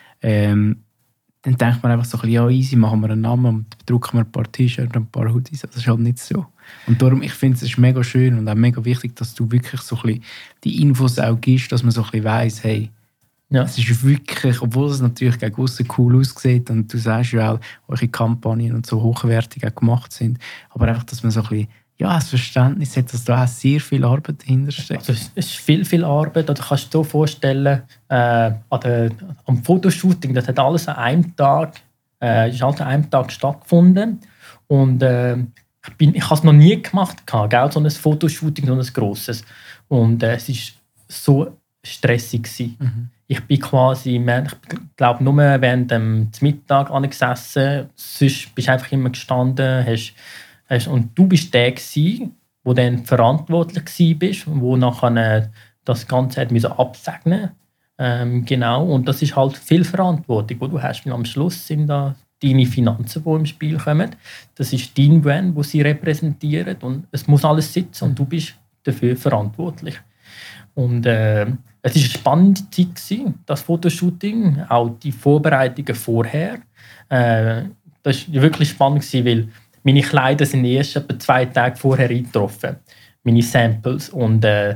ähm, dann denkt man einfach so ein bisschen, ja, easy, machen wir einen Namen und drucken wir ein paar T-Shirts und ein paar Hoodies. Das ist halt nicht so. Und darum, ich finde, es ist mega schön und auch mega wichtig, dass du wirklich so ein bisschen die Infos auch gibst, dass man so ein bisschen weiss, hey, ja. Es ist wirklich, obwohl es natürlich gegen aussen cool aussieht und du sagst ja auch, eure Kampagnen und so hochwertig auch gemacht sind, aber einfach, dass man so ein bisschen, ja, das Verständnis hat, dass da auch sehr viel Arbeit dahinter steckt. Also es ist viel, viel Arbeit. Du kannst dir so vorstellen, äh, an der, am Fotoshooting, das hat alles an einem Tag, äh, ist alles an einem Tag stattgefunden. Und äh, ich, bin, ich habe es noch nie gemacht, gell? So ein Fotoshooting, so ein grosses. Und äh, es war so stressig gewesen. Mhm. Ich bin quasi, ich glaube, nur während dem Mittag angesessen, sonst bist du einfach immer gestanden. Hast, hast, und du bist der gewesen, der dann verantwortlich war, der nachher das Ganze hat müssen absegnen. Ähm, genau, und das ist halt viel Verantwortung, die du hast. Weil am Schluss sind da deine Finanzen, die im Spiel kommen. Das ist dein Brand, das sie repräsentieren. Und es muss alles sitzen und du bist dafür verantwortlich. Und äh, es war eine spannende Zeit gewesen, das Fotoshooting, auch die Vorbereitungen vorher. Äh, das war wirklich spannend gewesen, weil meine Kleider sind erst etwa zwei Tage vorher eingetroffen, meine Samples. Und äh,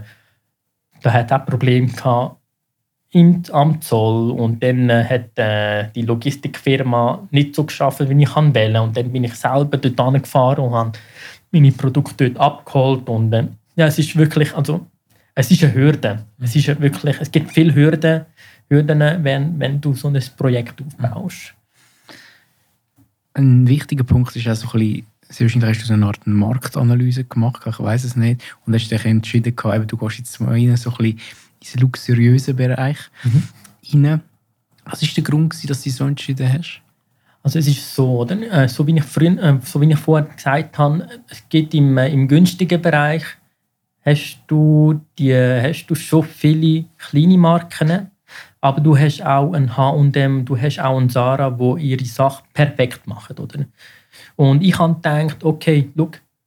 da hat auch Probleme gehabt im, am Zoll. Und dann äh, hat äh, die Logistikfirma nicht so geschafft, wie ich wollte. Und dann bin ich selber dort hingefahren und habe meine Produkte dort abgeholt. Und äh, ja, es ist wirklich, also es ist eine Hürde. Es, ist wirklich, es gibt viele Hürden, Hürden wenn, wenn du so ein Projekt aufbaust. Ein wichtiger Punkt ist auch so ein bisschen, sehr wahrscheinlich hast du so eine Art Marktanalyse gemacht, ich weiß es nicht, und hast dich entschieden, eben, du gehst jetzt mal rein, so ein bisschen in den luxuriösen Bereich mhm. rein. Was war der Grund, dass du dich so entschieden hast? Also es ist so, oder? So wie ich, früher, so wie ich vorher gesagt habe, es geht im, im günstigen Bereich, hast du, die, hast du schon viele kleine Marken, aber du hast auch ein H und M, du hast auch ein Zara, die ihre Sache perfekt machen. Oder? Und ich habe gedacht, okay, schau,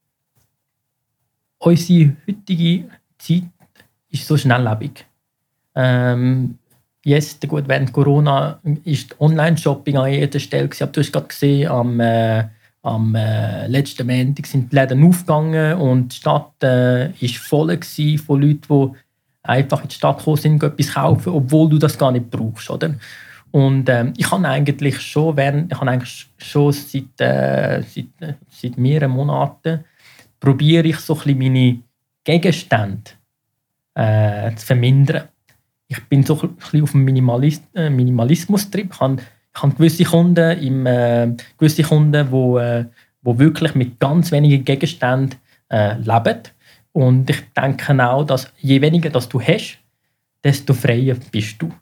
unsere heutige Zeit ist so schnelllebig. Ähm, jetzt, gut, während Corona ist Online-Shopping an jeder Stelle gewesen, aber du hast gerade gesehen, am äh, Am äh, letzten Montag sind die Läden aufgegangen und die Stadt war äh, voll von Leuten, die einfach in die Stadt gekommen sind, etwas kaufen, obwohl du das gar nicht brauchst. Oder? Und ähm, ich habe eigentlich schon, während, ich habe eigentlich schon seit, äh, seit, seit mehreren Monaten probiere ich so ein bisschen meine Gegenstände äh, zu vermindern. Ich bin so ein bisschen auf dem Minimalist, äh, Minimalismus-Trip. Ich habe Ich habe gewisse Kunden, im, äh, gewisse Kunden wo, äh, wo wirklich mit ganz wenigen Gegenständen äh, leben. Und ich denke auch, dass je weniger das du hast, desto freier bist du.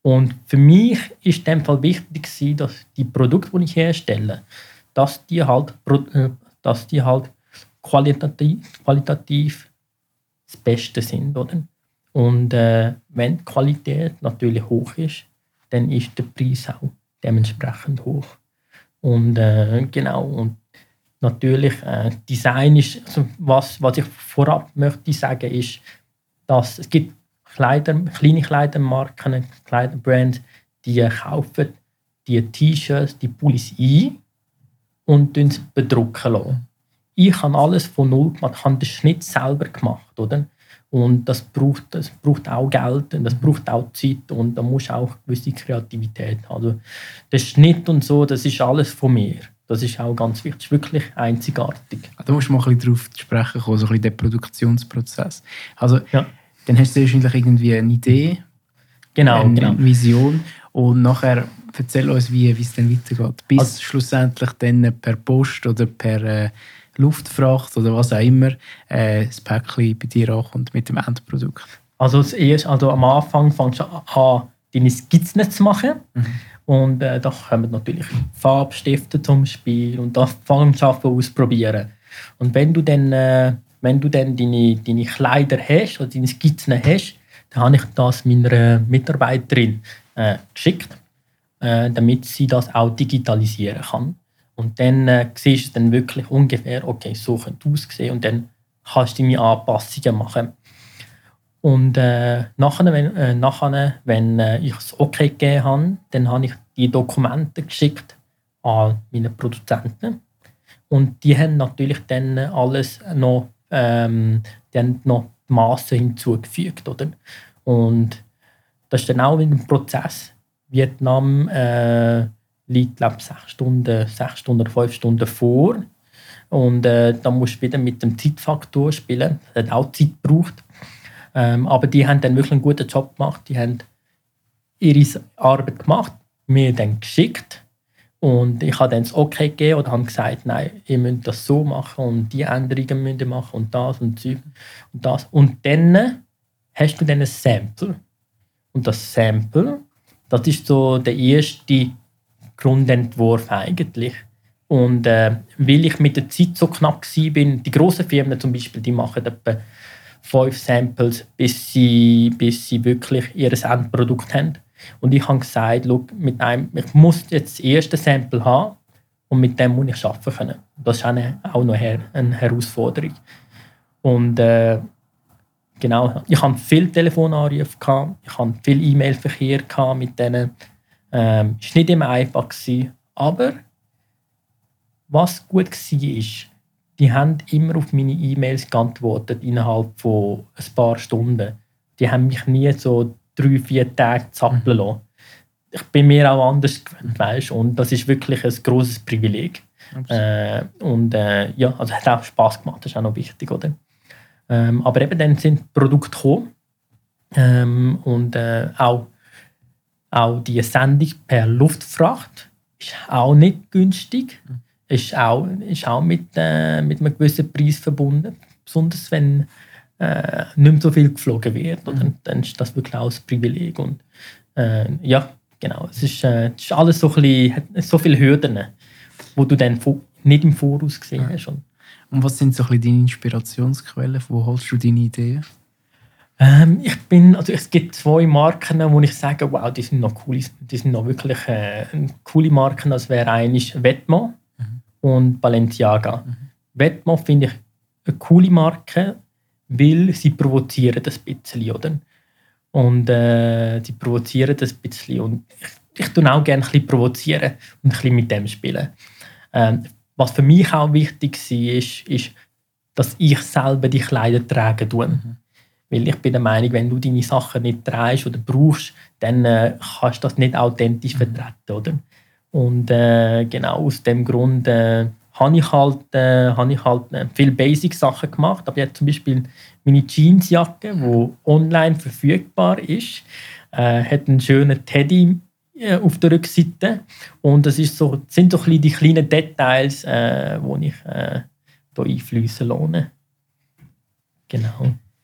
Und für mich ist in dem Fall wichtig, dass die Produkte, die ich herstelle, dass die halt, dass die halt qualitativ, qualitativ das Beste sind. Oder? Und äh, wenn die Qualität natürlich hoch ist, dann ist der Preis auch dementsprechend hoch. Und äh, genau, und natürlich, äh, Design ist, also was, was ich vorab möchte sagen, ist, dass es gibt Kleider, kleine Kleidermarken, Kleiderbrands, die kaufen die T-Shirts, die Pullis ein und es bedrucken lassen. Ich habe alles von null gemacht, ich habe den Schnitt selber gemacht, oder? Und das braucht, das braucht auch Geld und das braucht auch Zeit und da muss auch eine gewisse Kreativität haben. Also der Schnitt und so, das ist alles von mir. Das ist auch ganz wichtig, das ist wirklich einzigartig. Da musst du mal ein bisschen drauf zu sprechen kommen, so ein bisschen der Produktionsprozess. Also, ja. Dann hast du wahrscheinlich irgendwie eine Idee, genau, eine genau. Vision und nachher erzähl uns, wie, wie es dann weitergeht. Bis also, schlussendlich dann per Post oder per äh, Luftfracht oder was auch immer äh, das Päckchen bei dir ankommt mit dem Endprodukt. Also, das erste, also am Anfang fängst du an, deine Skizzen zu machen. Mhm. Und äh, da kommen natürlich Farbstifte zum Spiel und da fängst du an ausprobieren. Und wenn du dann, äh, wenn du dann deine, deine Kleider hast oder deine Skizzen hast, dann habe ich das meiner Mitarbeiterin äh, geschickt, äh, damit sie das auch digitalisieren kann. Und dann äh, siehst du dann wirklich ungefähr, okay, so könnte es aussehen und dann kannst du deine Anpassungen machen. Und äh, nachher, wenn, äh, nachher, wenn äh, ich es okay gegeben habe, dann habe ich die Dokumente geschickt an meine Produzenten. Und die haben natürlich dann alles noch, ähm, die haben noch die Masse hinzugefügt. Oder? Und das ist dann auch in dem Prozess. Vietnam äh, liegt, glaube ich, sechs Stunden, sechs Stunden oder fünf Stunden vor. Und äh, da musst du wieder mit dem Zeitfaktor spielen. Das hat auch Zeit gebraucht. Ähm, aber die haben dann wirklich einen guten Job gemacht. Die haben ihre Arbeit gemacht, mir dann geschickt. Und ich habe dann das Okay gegeben oder habe gesagt, nein, ihr müsst das so machen und die Änderungen müsst ihr machen und das und das und das. Und dann hast du dann ein Sample. Und das Sample, das ist so der erste Grundentwurf eigentlich. Und äh, weil ich mit der Zeit so knapp war, die grossen Firmen zum Beispiel, die machen etwa fünf Samples, bis sie, bis sie wirklich ihr Endprodukt haben. Und ich habe gesagt, mit einem, ich muss jetzt das erste Sample haben und mit dem muss ich arbeiten können. Das ist eine, auch noch eine Herausforderung. Und äh, genau, ich hatte viele Telefonanrufe, ich hatte viel E-Mail-Verkehr mit denen. Ähm, es war nicht immer einfach, aber was gut war, die haben immer auf meine E-Mails geantwortet, innerhalb von ein paar Stunden. Die haben mich nie so drei, vier Tage zappeln lassen. Ich bin mir auch anders gewöhnt, weißt, und das ist wirklich ein grosses Privileg. Äh, und äh, ja, also hat auch Spass gemacht, das ist auch noch wichtig, oder? Ähm, aber eben dann sind die Produkte gekommen ähm, und äh, auch, auch die Sendung per Luftfracht ist auch nicht günstig. Ist auch, ist auch mit, äh, mit einem gewissen Preis verbunden. Besonders wenn äh, nicht mehr so viel geflogen wird. Oder? Mhm. Dann ist das wirklich auch ein Privileg. Und, äh, ja, genau. Es ist, äh, es ist alles so, ein bisschen, hat so viele Hürden, die du dann nicht im Voraus gesehen hast. Und, Und was sind so ein bisschen deine Inspirationsquellen? Wo holst du deine Ideen? Ähm, ich bin, also es gibt zwei Marken, wo ich sage, wow, die sind noch cool, die sind noch wirklich äh, coole Marken. Das wäre eigentlich Vetements und Balenciaga. Mhm. Vetements finde ich eine coole Marke, weil sie provozieren das ein bisschen, oder? Und äh, sie provozieren das ein bisschen. Und ich, ich tue auch gerne ein bisschen provozieren und ein bisschen mit dem spielen. Ähm, was für mich auch wichtig war, ist, ist, dass ich selber die Kleider tragen tue. Mhm. Weil ich bin der Meinung, wenn du deine Sachen nicht trägst oder brauchst, dann äh, kannst du das nicht authentisch mhm. vertreten, oder? Und äh, genau aus dem Grund äh, habe ich halt, äh, habe ich halt äh, viele Basic-Sachen gemacht. Aber jetzt zum Beispiel meine Jeansjacke, die online verfügbar ist, äh, hat einen schönen Teddy äh, auf der Rückseite. Und das ist so, sind so ein bisschen die kleinen Details, die äh, ich äh, hier einfließen lasse. Genau.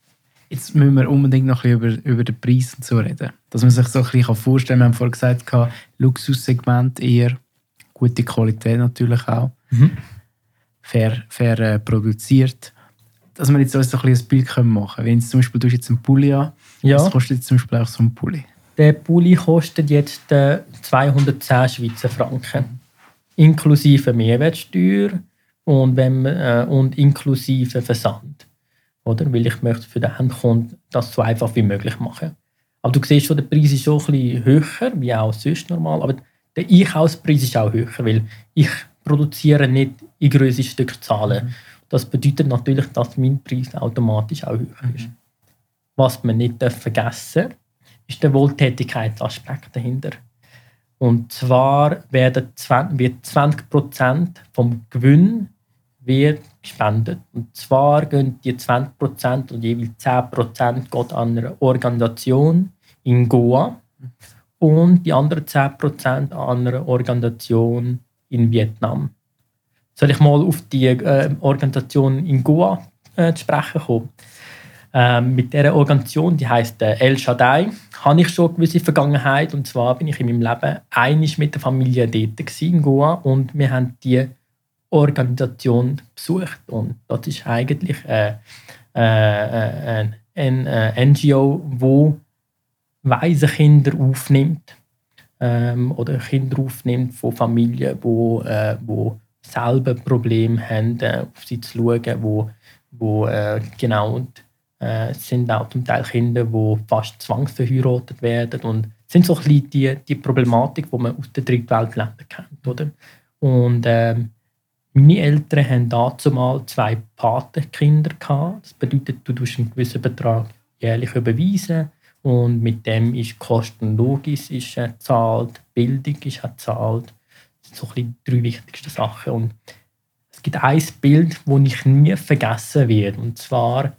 Jetzt müssen wir unbedingt noch ein bisschen über, über den Preis und so reden. Dass man sich so ein bisschen vorstellen kann. Wir haben vorhin gesagt, Luxussegment eher, gute Qualität natürlich auch, mhm. fair, fair äh, produziert. Dass wir jetzt uns so ein, bisschen ein Bild machen können. Wenn jetzt zum Beispiel du hast jetzt einen Pulli an, ja. Was kostet jetzt zum Beispiel auch so ein Pulli? Der Pulli kostet jetzt äh, zweihundertzehn Schweizer Franken. Inklusive Mehrwertsteuer und, wenn, äh, und inklusive Versand. Oder? Weil ich möchte für den Endkunden das so einfach wie möglich machen. Aber du siehst schon, der Preis ist schon ein bisschen höher, wie auch sonst normal. Aber der Einkaufspreis ist auch höher, weil ich produziere nicht in grössere Stückzahlen. Mhm. Das bedeutet natürlich, dass mein Preis automatisch auch höher ist. Mhm. Was man nicht vergessen darf, ist der Wohltätigkeitsaspekt dahinter. Und zwar werden zwanzig Prozent vom Gewinn wird gespendet. Und zwar gehen die zwanzig Prozent und jeweils zehn Prozent geht an eine Organisation in Goa und die anderen zehn Prozent an eine Organisation in Vietnam. Soll ich mal auf die äh, Organisation in Goa äh, zu sprechen kommen? Ähm, mit dieser Organisation, die heisst äh, El Shaddai, habe ich schon eine gewisse Vergangenheit. Und zwar bin ich in meinem Leben einmal mit der Familie dort in Goa und wir haben die Organisation besucht. Und das ist eigentlich äh, äh, äh, ein äh, N G O, wo Waisenkinder aufnimmt ähm, oder Kinder aufnimmt von Familien, wo, äh, wo selber Probleme haben, äh, auf sie zu schauen, wo, wo äh, genau und äh, es sind auch zum Teil Kinder, die fast zwangsverheiratet werden und es sind so ein bisschen die, die Problematik, die man aus den Drittweltländern kennt, oder? Und äh, meine Eltern haben dazu mal zwei Patenkinder gehabt. Das bedeutet, du tust einen gewissen Betrag jährlich überweisen und mit dem ist Kosten logisch ist äh, gezahlt, Bildung ist auch gezahlt. Das sind so ein bisschen die drei wichtigsten Sachen. Und es gibt ein Bild, das ich nie vergessen werde. Und zwar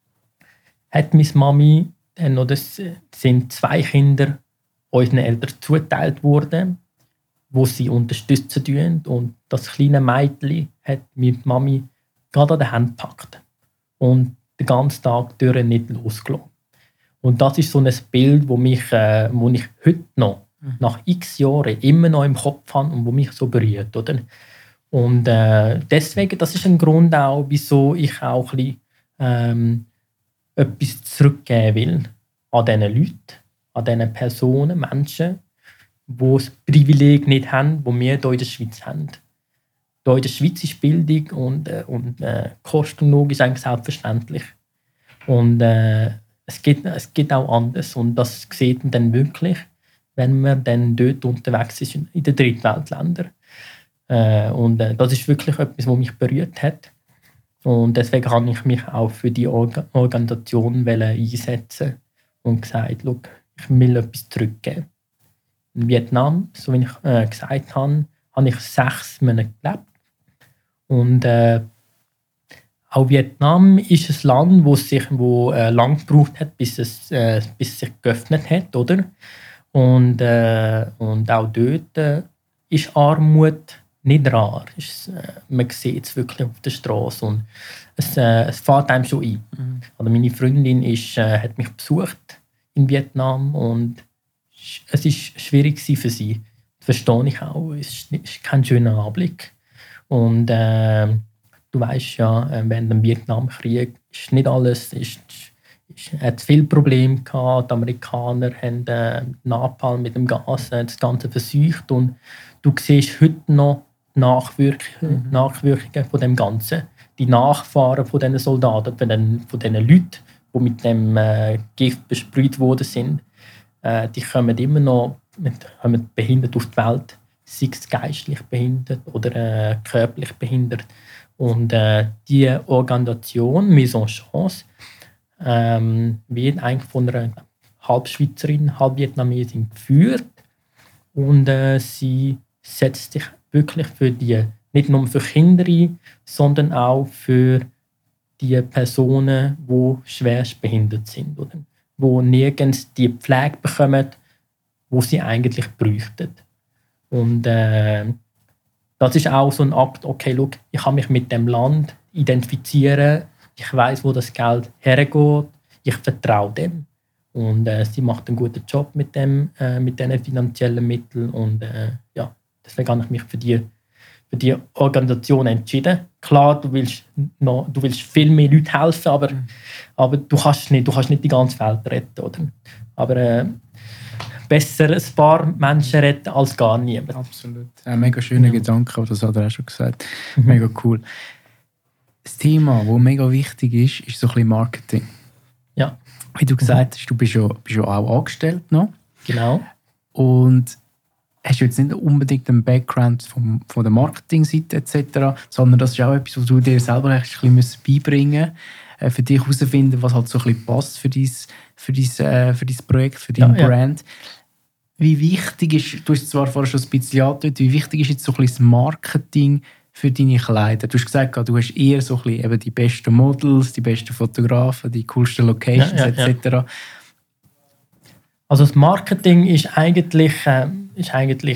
hat meine Mami, äh, oder es sind zwei Kinder unseren Eltern zugeteilt worden, wo sie unterstützen tun. Und das kleine Mädchen hat meine Mami gerade an der Hand gepackt und den ganzen Tag die Türen nicht losgelassen. Und das ist so ein Bild, wo mich, äh, wo ich heute noch, mhm. nach x Jahren, immer noch im Kopf habe und wo mich so berührt. Oder? Und äh, deswegen, das ist ein Grund auch, wieso ich auch ein bisschen, ähm, etwas zurückgeben will an diesen Leuten, an diesen Personen, Menschen, die das Privileg nicht haben, das wir hier in der Schweiz haben. Hier in der Schweiz ist Bildung und, äh, und äh, Kostenlog ist eigentlich selbstverständlich. Und äh, es, geht, es geht auch anders. Und das sieht man dann wirklich, wenn man dann dort unterwegs ist in den Drittweltländern. Äh, und äh, das ist wirklich etwas, was mich berührt hat. Und deswegen habe ich mich auch für die Orga- Organisation einsetzen und gesagt, ich will etwas zurückgeben. In Vietnam, so wie ich äh, gesagt habe, habe ich sechs Monate gelebt. Und äh, auch Vietnam ist ein Land, wo sich wo, äh, lang gebraucht hat, bis es, äh, bis es sich geöffnet hat. Oder? Und, äh, und auch dort äh, ist Armut nicht rar. Es, äh, man sieht es wirklich auf der Straße und es, äh, es fährt einem schon ein. Mhm. Also meine Freundin ist, äh, hat mich besucht in Vietnam und es war schwierig für sie. Das verstehe ich auch. Es ist, nicht, ist kein schöner Anblick. Und äh, du weißt ja, während dem Vietnamkrieg ist nicht alles, ist, ist, hat viele Probleme gehabt. Die Amerikaner haben äh, Napalm mit dem Gas äh, das Ganze versucht und du siehst heute noch Nachwirkungen, mhm. Nachwirkungen von dem Ganzen. Die Nachfahren von diesen Soldaten, von diesen, von diesen Leuten, die mit dem äh, Gift besprüht worden sind, äh, die kommen immer noch mit, kommen behindert auf die Welt, sei es geistlich behindert oder äh, körperlich behindert. Und äh, die Organisation Mise en Chance ähm, wird eigentlich von einer Halbschweizerin, Halbvietnamesin geführt und äh, sie setzt sich wirklich für die, nicht nur für Kinder ein, sondern auch für die Personen, die schwerst behindert sind, oder? Die nirgends die Pflege bekommen, die sie eigentlich bräuchten. Und äh, das ist auch so ein Akt, okay, look, ich kann mich mit dem Land identifizieren, ich weiß, wo das Geld hergeht, ich vertraue dem. Und äh, sie macht einen guten Job mit, dem, äh, mit diesen finanziellen Mitteln. Und äh, ja, deswegen habe ich mich für die, für die Organisation entschieden. Klar, du willst, noch, du willst viel mehr Leuten helfen, aber, mhm. aber du, kannst nicht, du kannst nicht die ganze Welt retten. Oder? Aber äh, besser ein paar Menschen retten als gar niemand. Absolut. Ein mega schöner ja. Gedanke, das hat er auch schon gesagt. Mhm. Mega cool. Das Thema, das mega wichtig ist, ist so ein bisschen Marketing. Ja. Wie du gesagt hast, du bist ja, bist ja auch angestellt noch. Genau. Und hast jetzt nicht unbedingt einen Background vom, von der Marketingseite et cetera, sondern das ist auch etwas, was du dir selber ein bisschen beibringen musst, äh, für dich herausfinden, was halt so ein bisschen passt für dein, für dein, äh, für dein Projekt, für dein ja, Brand. Ja. Wie wichtig ist, du hast zwar vorher schon ein bisschen angedeutet, wie wichtig ist jetzt so ein bisschen das Marketing für deine Kleider? Du hast gesagt, du hast eher so ein bisschen eben die besten Models, die besten Fotografen, die coolsten Locations ja, ja, et cetera. Ja. Also das Marketing ist eigentlich, äh, ist eigentlich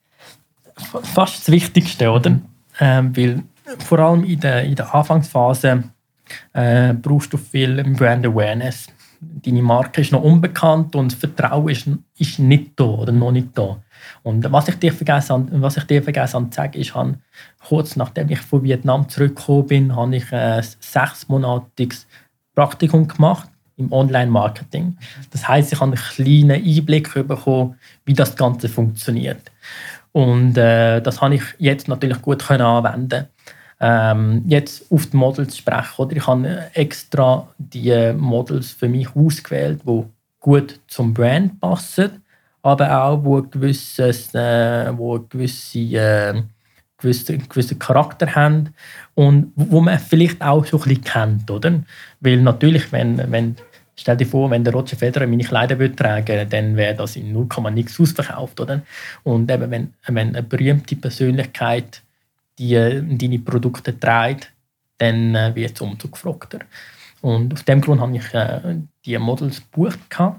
fast das Wichtigste, oder? Mhm. Ähm, weil vor allem in der, in der Anfangsphase äh, brauchst du viel Brand Awareness. Deine Marke ist noch unbekannt und das Vertrauen ist, ist nicht da oder noch nicht da. Und was ich dir vergessen, was ich dir vergessen habe zu sagen, ist, habe, kurz nachdem ich von Vietnam zurückgekommen bin, habe ich ein sechsmonatiges Praktikum gemacht im Online-Marketing. Das heisst, ich habe einen kleinen Einblick bekommen, wie das Ganze funktioniert. Und äh, das habe ich jetzt natürlich gut können anwenden. Ähm, jetzt auf die Models zu sprechen. Oder? Ich habe extra die Models für mich ausgewählt, die gut zum Brand passen, aber auch wo gewisses, äh, wo gewisse, äh, gewisse, gewisse Charakter haben und wo man vielleicht auch so ein bisschen kennt, oder? Weil natürlich, wenn, wenn stell dir vor, wenn der Roger Federer meine Kleider würde tragen, dann wäre das in null Komma nichts ausverkauft, oder? Und eben, wenn, wenn eine berühmte Persönlichkeit die deine Produkte trägt, dann äh, wird es umso gefragter. Und aus dem Grund habe ich äh, die Models gebucht.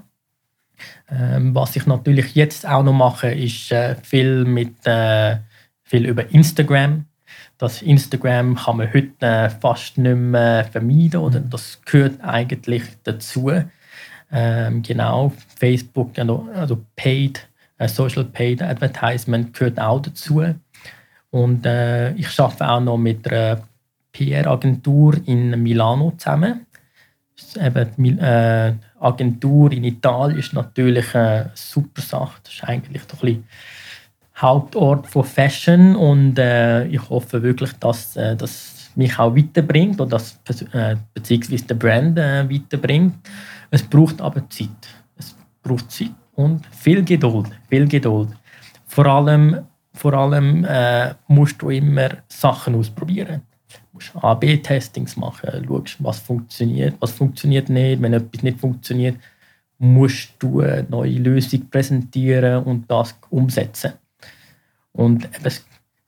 Ähm, was ich natürlich jetzt auch noch mache, ist äh, viel, mit, äh, viel über Instagram. Das Instagram kann man heute äh, fast nicht mehr vermeiden, oder? Das gehört eigentlich dazu. Ähm, genau, Facebook, also, also Paid, äh, Social Paid Advertisement gehört auch dazu. Und äh, ich arbeite auch noch mit einer P R-Agentur in Milano zusammen. Eben, die äh, Agentur in Italien ist natürlich eine super Sache. Das ist eigentlich doch ein bisschen Hauptort von Fashion. Und äh, ich hoffe wirklich, dass äh, das mich auch weiterbringt oder dass, äh, beziehungsweise der Brand äh, weiterbringt. Es braucht aber Zeit. Es braucht Zeit und viel Geduld. Viel Geduld. Vor allem Vor allem äh, musst du immer Sachen ausprobieren. Du musst A B Testings machen, schaust, was funktioniert, was funktioniert nicht. Wenn etwas nicht funktioniert, musst du eine neue Lösung präsentieren und das umsetzen. Und es,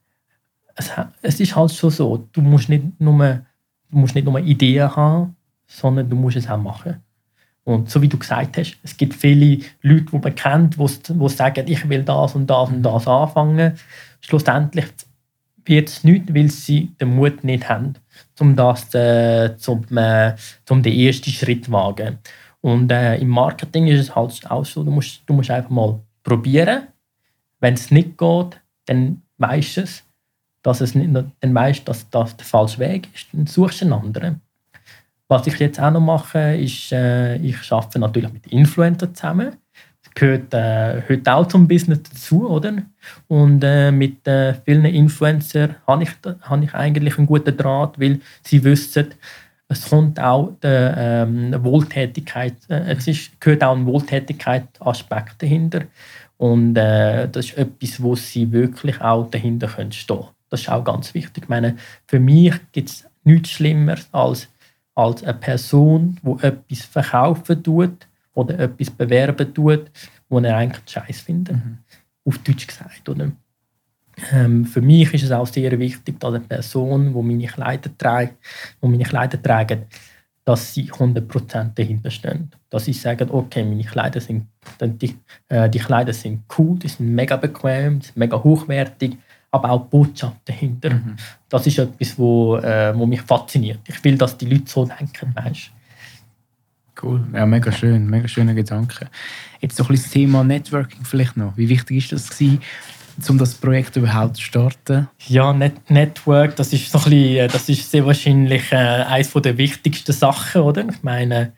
es, es ist halt schon so, du musst nicht nur, du musst nicht nur Ideen haben, sondern du musst es auch machen. Und so wie du gesagt hast, es gibt viele Leute, die man kennt, die sagen, ich will das und das und das anfangen. Schlussendlich wird es nichts, weil sie den Mut nicht haben, um, das, äh, zum, äh, um den ersten Schritt zu wagen. Und äh, im Marketing ist es halt auch so, du musst, du musst einfach mal probieren. Wenn es nicht geht, dann weißt du es, dass es nicht, dann weißt, dass das der falsche Weg ist, dann suchst du einen anderen. Was ich jetzt auch noch mache, ist, äh, ich arbeite natürlich mit Influencern zusammen. Das gehört äh, heute auch zum Business dazu, oder? Und äh, mit äh, vielen Influencern habe ich, habe ich eigentlich einen guten Draht, weil sie wissen, es kommt auch der ähm, Wohltätigkeit, äh, es ist, gehört auch ein Wohltätigkeitsaspekt dahinter. Und äh, das ist etwas, wo sie wirklich auch dahinter stehen können. Das ist auch ganz wichtig. Ich meine, für mich gibt es nichts Schlimmeres als als eine Person, die etwas verkaufen tut oder etwas bewerben tut, wo er eigentlich Scheiß findet. Mhm. Auf Deutsch gesagt. Oder? Ähm, für mich ist es auch sehr wichtig, dass eine Person, die meine Kleider trägt, die meine Kleider tragen, dass sie hundert Prozent dahinter stehen. Dass sie sagen, okay, meine Kleider sind, die, äh, die Kleider sind cool, die sind mega bequem, sind mega hochwertig, aber auch die Botschaft dahinter. Mhm. Das ist etwas, wo, äh, wo mich fasziniert. Ich will, dass die Leute so denken, weißt? Cool, ja, mega schön, mega schöner Gedanke. Jetzt so ein bisschen das Thema Networking vielleicht noch. Wie wichtig ist das gewesen, um das Projekt überhaupt zu starten? Ja, Net Network, das ist, so ein bisschen, das ist sehr wahrscheinlich äh, eines der wichtigsten Sachen, oder? Ich meine,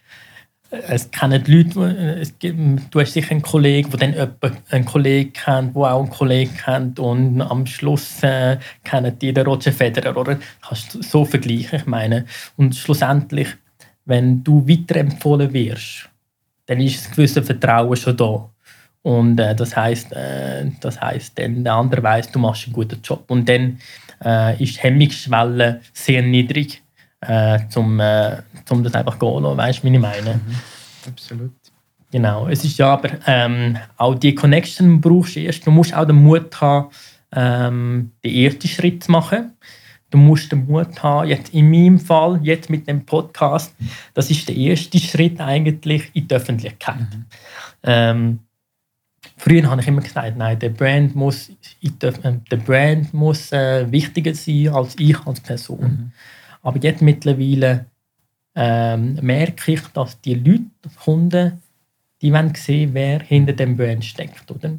es kennen die Leute, es gibt, du hast sicher einen Kollegen, der dann jemanden, einen Kollegen kennt, der auch einen Kollegen kennt und am Schluss äh, kennen die den Roger Federer, oder? Kannst du so vergleichen, ich meine. Und schlussendlich, wenn du weiterempfohlen wirst, dann ist ein gewisses Vertrauen schon da. Und äh, das heisst, äh, das heisst, dann der andere weiss, du machst einen guten Job. Und dann äh, ist die Hemmungsschwelle sehr niedrig, äh, um äh, zum das einfach gehen lassen. Weißt du, wie ich meine? Mhm. Absolut. Genau. Es ist ja aber ähm, auch die Connection brauchst du erst. Du musst auch den Mut haben, ähm, den ersten Schritt zu machen. Du musst den Mut haben, jetzt in meinem Fall, jetzt mit dem Podcast, das ist der erste Schritt eigentlich in die Öffentlichkeit. Mhm. Ähm, früher habe ich immer gesagt, nein, der Brand muss, der Brand muss äh, wichtiger sein als ich als Person. Mhm. Aber jetzt mittlerweile ähm, merke ich, dass die Leute, die Kunden, die wollen sehen, wer hinter dem Brand steckt. Oder?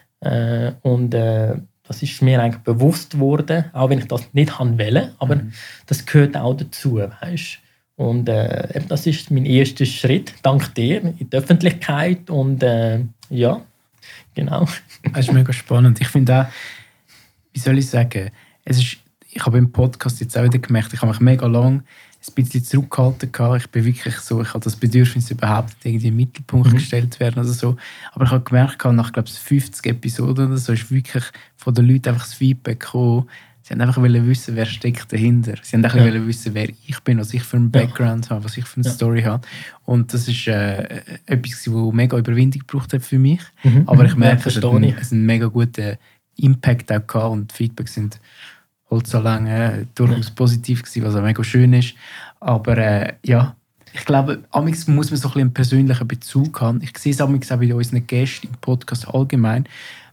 Äh, und äh, das ist mir eigentlich bewusst geworden, auch wenn ich das nicht wollte, aber mhm. das gehört auch dazu, weißt? Und äh, das ist mein erster Schritt, dank dir, in die Öffentlichkeit und äh, ja, genau. Das ist mega spannend. Ich finde auch, wie soll ich sagen, es ist, ich habe im Podcast jetzt auch wieder gemerkt, ich habe mich mega lang ein bisschen zurückgehalten gehabt. Ich bin wirklich so, ich habe das Bedürfnis überhaupt nicht irgendwie im Mittelpunkt mhm. gestellt werden oder so. Aber ich habe gemerkt, nach glaube ich fünfzig Episoden oder so, ist wirklich von den Leuten einfach das Feedback gekommen. Sie haben einfach wissen, wer steckt dahinter. Sie haben einfach ja. wissen, wer ich bin, was ich für einen Background ja. habe, was ich für eine ja. Story habe. Und das ist äh, etwas, was mega Überwindung gebraucht hat für mich. Mhm. Aber ich merke, ja, es hat einen, es einen mega guten Impact auch gehabt und die Feedback sind halt so lange durchaus ja. positiv gewesen, was auch mega schön ist. Aber äh, ja, ich glaube, amigs muss man so ein bisschen einen persönlichen Bezug haben. Ich sehe es amigs auch bei unseren Gästen im Podcast allgemein.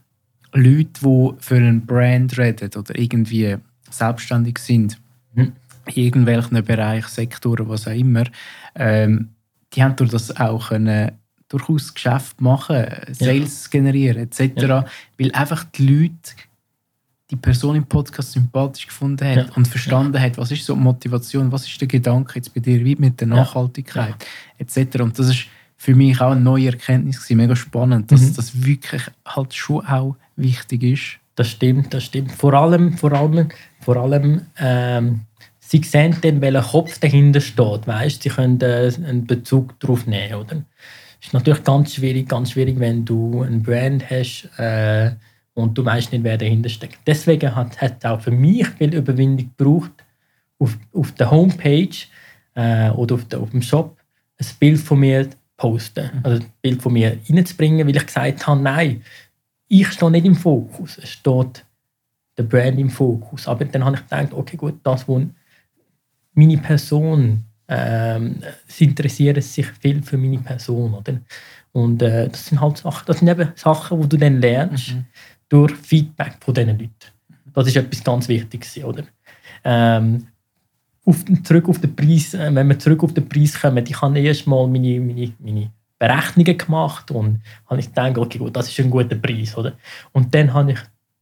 Leute, die für einen Brand reden oder irgendwie selbstständig sind, mhm. in irgendwelchen Bereichen, Sektoren, was auch immer, ähm, die haben durch das auch können durchaus Geschäft machen, Sales ja. generieren et cetera. Ja. Weil einfach die Leute die Person im Podcast sympathisch gefunden hat ja. und verstanden ja. hat, was ist so die Motivation, was ist der Gedanke jetzt bei dir, wie mit der Nachhaltigkeit ja. et cetera. Und das ist für mich auch eine neue Erkenntnis gewesen, mega spannend, dass mhm. das wirklich halt schon auch wichtig ist. Das stimmt, das stimmt. Vor allem, vor allem, vor allem ähm, sie sehen dann, welcher Kopf dahinter steht, weißt? Sie können äh, einen Bezug darauf nehmen, oder? Es ist natürlich ganz schwierig, ganz schwierig, wenn du einen Brand hast, äh, und du weißt nicht, wer dahinter steckt. Deswegen hat es auch für mich viel Überwindung gebraucht, auf, auf der Homepage äh, oder auf, der, auf dem Shop ein Bild von mir zu posten. Mhm. Also ein Bild von mir reinzubringen, weil ich gesagt habe, nein, ich stehe nicht im Fokus. Es steht der Brand im Fokus. Aber dann habe ich gedacht, okay, gut, das, wo meine Person, ähm, sie interessieren sich viel für meine Person. Oder? Und äh, das sind halt Sachen, das sind eben Sachen, die du dann lernst, mhm. durch Feedback von diesen Leuten. Das ist etwas ganz Wichtiges, oder? Ähm, auf, zurück auf den Preis, äh, wenn wir zurück auf den Preis kommen, ich habe erst mal meine, meine, meine Berechnungen gemacht und habe ich gedacht, okay, gut, das ist ein guter Preis, oder? Und dann habe ich,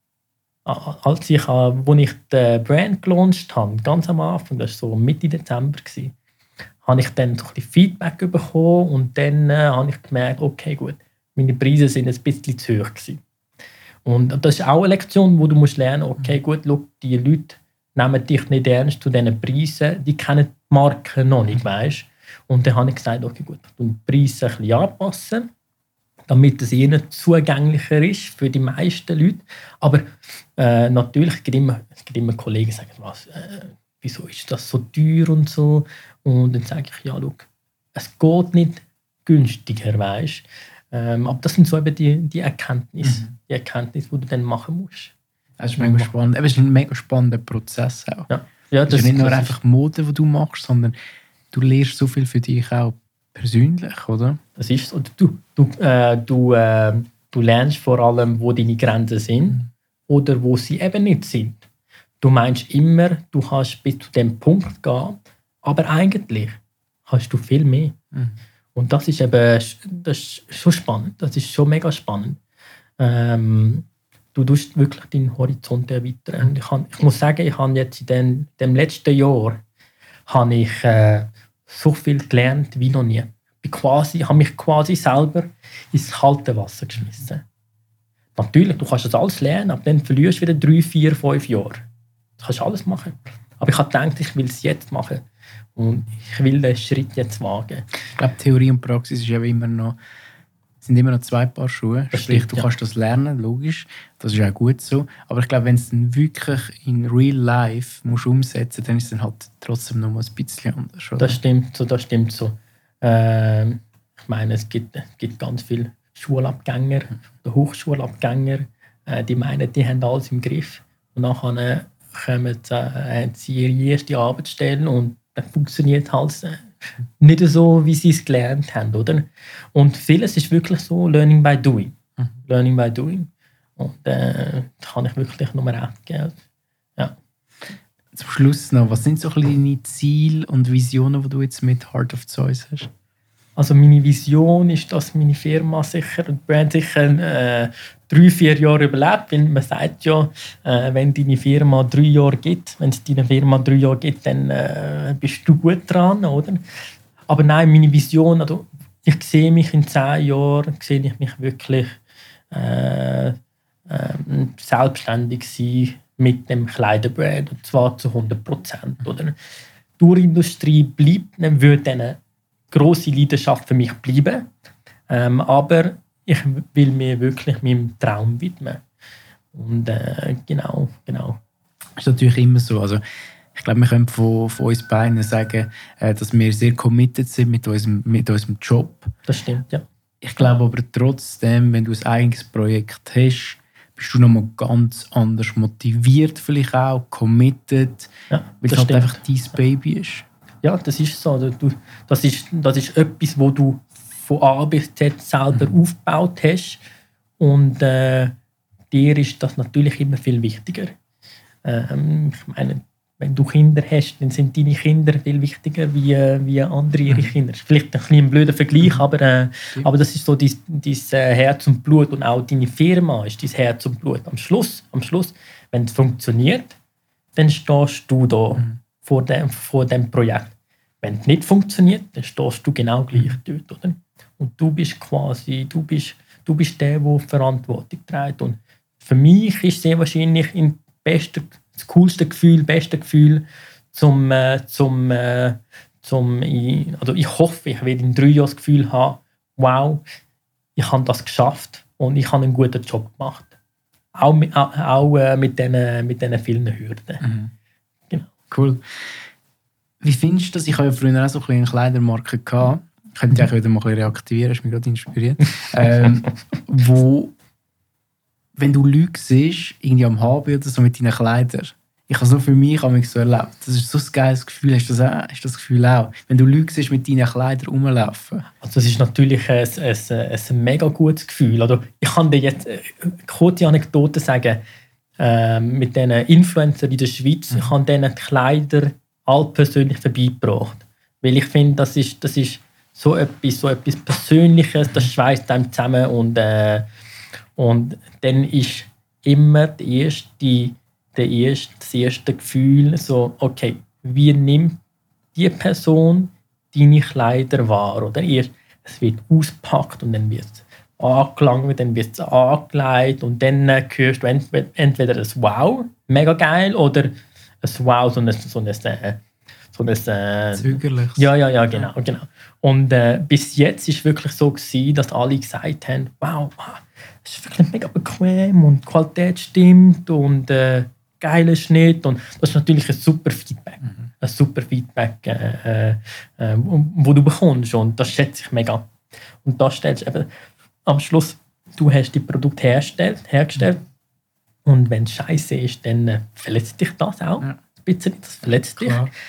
als ich, als ich den Brand gelauncht habe, ganz am Anfang, das war so Mitte Dezember, gewesen, habe ich dann so ein bisschen Feedback bekommen und dann äh, habe ich gemerkt, okay, gut, meine Preise sind ein bisschen zu hoch gewesen. Und das ist auch eine Lektion, wo du musst lernen musst, okay, gut, schau, die Leute nehmen dich nicht ernst zu diesen Preisen, die kennen die Marke noch nicht, weißt? Und dann habe ich gesagt, okay, gut, ich die Preise ein bisschen anpassen, damit es ihnen zugänglicher ist für die meisten Leute. Aber äh, natürlich, es gibt immer, es gibt immer Kollegen, die sagen, was, äh, wieso ist das so teuer und so? Und dann sage ich, ja, schau, es geht nicht günstiger, weißt? Ähm, aber das sind so eben die, die Erkenntnisse, mhm. die Erkenntnisse, die du dann machen musst. Das ist mega spannend. Es ist ein mega spannender Prozess auch. Ja. Ja, das ist ja nicht nur einfach Mode, die du machst, sondern du lernst so viel für dich auch persönlich, oder? Das ist so. Du, du, äh, du, äh, du lernst vor allem, wo deine Grenzen sind mhm. oder wo sie eben nicht sind. Du meinst immer, du kannst bis zu dem Punkt gehen, aber eigentlich kannst du viel mehr. Mhm. Und das ist eben das ist schon spannend. Das ist schon mega spannend. Ähm, du tust wirklich deinen Horizont erweitern. Ich, kann, ich muss sagen, ich habe jetzt in dem, dem letzten Jahr habe ich, äh, so viel gelernt wie noch nie. Ich quasi, habe mich quasi selber ins kalte Wasser geschmissen. Natürlich, du kannst das alles lernen, aber dann verlierst du wieder drei, vier, fünf Jahre. Du kannst alles machen. Aber ich habe gedacht, ich will es jetzt machen. Und ich will den Schritt jetzt wagen. Ich glaube, Theorie und Praxis ist immer noch, sind immer noch zwei Paar Schuhe. Das Sprich, stimmt, du ja. kannst das lernen, logisch. Das ist auch gut so. Aber ich glaube, wenn es dann wirklich in real life musst umsetzen musst, dann ist es dann halt trotzdem noch mal ein bisschen anders. Oder? Das stimmt so, das stimmt so. Ähm, ich meine, es gibt, es gibt ganz viele Schulabgänger oder Hochschulabgänger, äh, die meinen, die haben alles im Griff. Und nachher kommen sie, äh, sie ihre erste Arbeitsstelle und dann funktioniert halt äh, nicht so, wie sie es gelernt haben. Oder? Und vieles ist wirklich so Learning by Doing. Mhm. Learning by Doing. Und äh, da kann ich wirklich nur recht geben. Ja. Zum Schluss noch, was sind so ein bisschen deine Ziele und Visionen, die du jetzt mit Heart of Zeus hast? Also meine Vision ist, dass meine Firma sicher und Brand sicher äh, drei, vier Jahre überlebt. Weil man sagt ja, äh, wenn deine Firma drei Jahre gibt, wenn es deine Firma drei Jahre gibt, dann äh, bist du gut dran, oder? Aber nein, meine Vision, also ich sehe mich in zehn Jahren, sehe ich mich wirklich äh, äh, selbstständig sein mit dem Kleiderbrand, und zwar zu hundert Prozent. Oder? Die Uhrenindustrie bleibt, dann würde dann grosse Leidenschaft für mich bleiben. Ähm, aber ich will mir wirklich meinem Traum widmen. Und äh, genau, genau. Das ist natürlich immer so. Also, ich glaube, wir können von, von uns beiden sagen, äh, dass wir sehr committed sind mit unserem, mit unserem Job. Das stimmt, ja. Ich glaube aber trotzdem, wenn du ein eigenes Projekt hast, bist du nochmal ganz anders motiviert, vielleicht auch, committed, Ja, weil es das halt stimmt. einfach dein Baby ist. Ja, das ist so. Du, das, ist, das ist etwas, wo du von A bis Z selber Mhm. aufgebaut hast. Und äh, dir ist das natürlich immer viel wichtiger. Ähm, ich meine, wenn du Kinder hast, dann sind deine Kinder viel wichtiger wie, äh, wie andere ihre Mhm. Kinder. Das ist vielleicht ein, bisschen ein blöder Vergleich, Mhm. aber, äh, Stimmt. aber das ist so dein, dein äh, Herz und Blut. Und auch deine Firma ist dein Herz und Blut. Am Schluss, am Schluss wenn es funktioniert, dann stehst du da Mhm. vor dem, vor dem Projekt. Wenn es nicht funktioniert, dann stehst du genau gleich dort. Oder? Und du bist quasi, du bist, du bist der, der Verantwortung trägt. Und für mich ist sehr wahrscheinlich in bester, das coolste Gefühl, beste Gefühl, zum, äh, zum, äh, zum ich, also ich hoffe, ich werde in drei Jahren das Gefühl haben, wow, ich habe das geschafft und ich habe einen guten Job gemacht. Auch mit, auch, auch äh, mit diesen mit diesen vielen Hürden. Mhm. Genau. Cool. Wie findest du das? Ich habe ja früher auch so ein bisschen eine Kleidermarke gehabt. Ich könnte dich auch wieder mal ein bisschen reaktivieren, hast mich gerade inspiriert. ähm, wo, wenn du Leute siehst, irgendwie am H B oder so mit deinen Kleidern, ich habe so für mich habe ich so erlebt. Das ist so ein geiles Gefühl. Hast du das, auch, hast du das Gefühl auch? Wenn du Leute siehst mit deinen Kleidern rumlaufen. Also das ist natürlich ein, ein, ein mega gutes Gefühl. Also ich kann dir jetzt eine kurze Anekdote sagen. Äh, mit diesen Influencern in der Schweiz, Mhm. ich habe denen die Kleider all persönlich vorbeigebracht. Weil ich finde, das ist, das ist so etwas, so etwas Persönliches, das schweißt einem zusammen. Und, äh, und dann ist immer die erste, der erste, das erste Gefühl so, okay, wie nimmt die Person deine Kleider wahr? Oder? Erst, es wird ausgepackt und dann wird es angelangt, dann wird es angelegt und dann äh, hörst du entweder, entweder ein Wow, mega geil, oder ein Wow, so ein, so ein, äh, so ein äh, Zögerlich. ja, ja, ja, genau, genau. Und äh, bis jetzt war es wirklich so gewesen, dass alle gesagt haben, wow, wow, es ist wirklich mega bequem und die Qualität stimmt und äh, geiler Schnitt. Und das ist natürlich ein super Feedback. Mhm. Ein super Feedback, äh, äh, äh, wo du bekommst. Und das schätze ich mega. Und da stellst du eben am Schluss, du hast die Produkte hergestellt, hergestellt. Und wenn es scheiße ist, dann äh, verletzt dich das auch. Ja. Ein bisschen, das verletzt dich. Klar.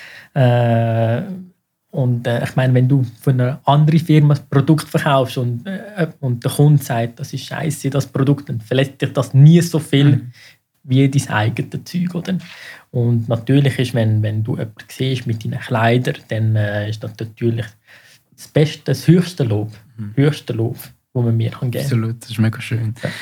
Äh, und äh, ich meine, wenn du von einer anderen Firma ein Produkt verkaufst und, äh, und der Kunde sagt, das ist scheiße, das Produkt, dann verletzt dich das nie so viel Mhm. wie dein eigenes Zeug. Oder? Und natürlich ist, wenn, wenn du jemanden siehst mit deinen Kleidern, dann äh, ist das natürlich das Beste, das höchste Lob, mhm. höchste Lob, das man mir geben kann. Absolut, das ist mega schön. Ja.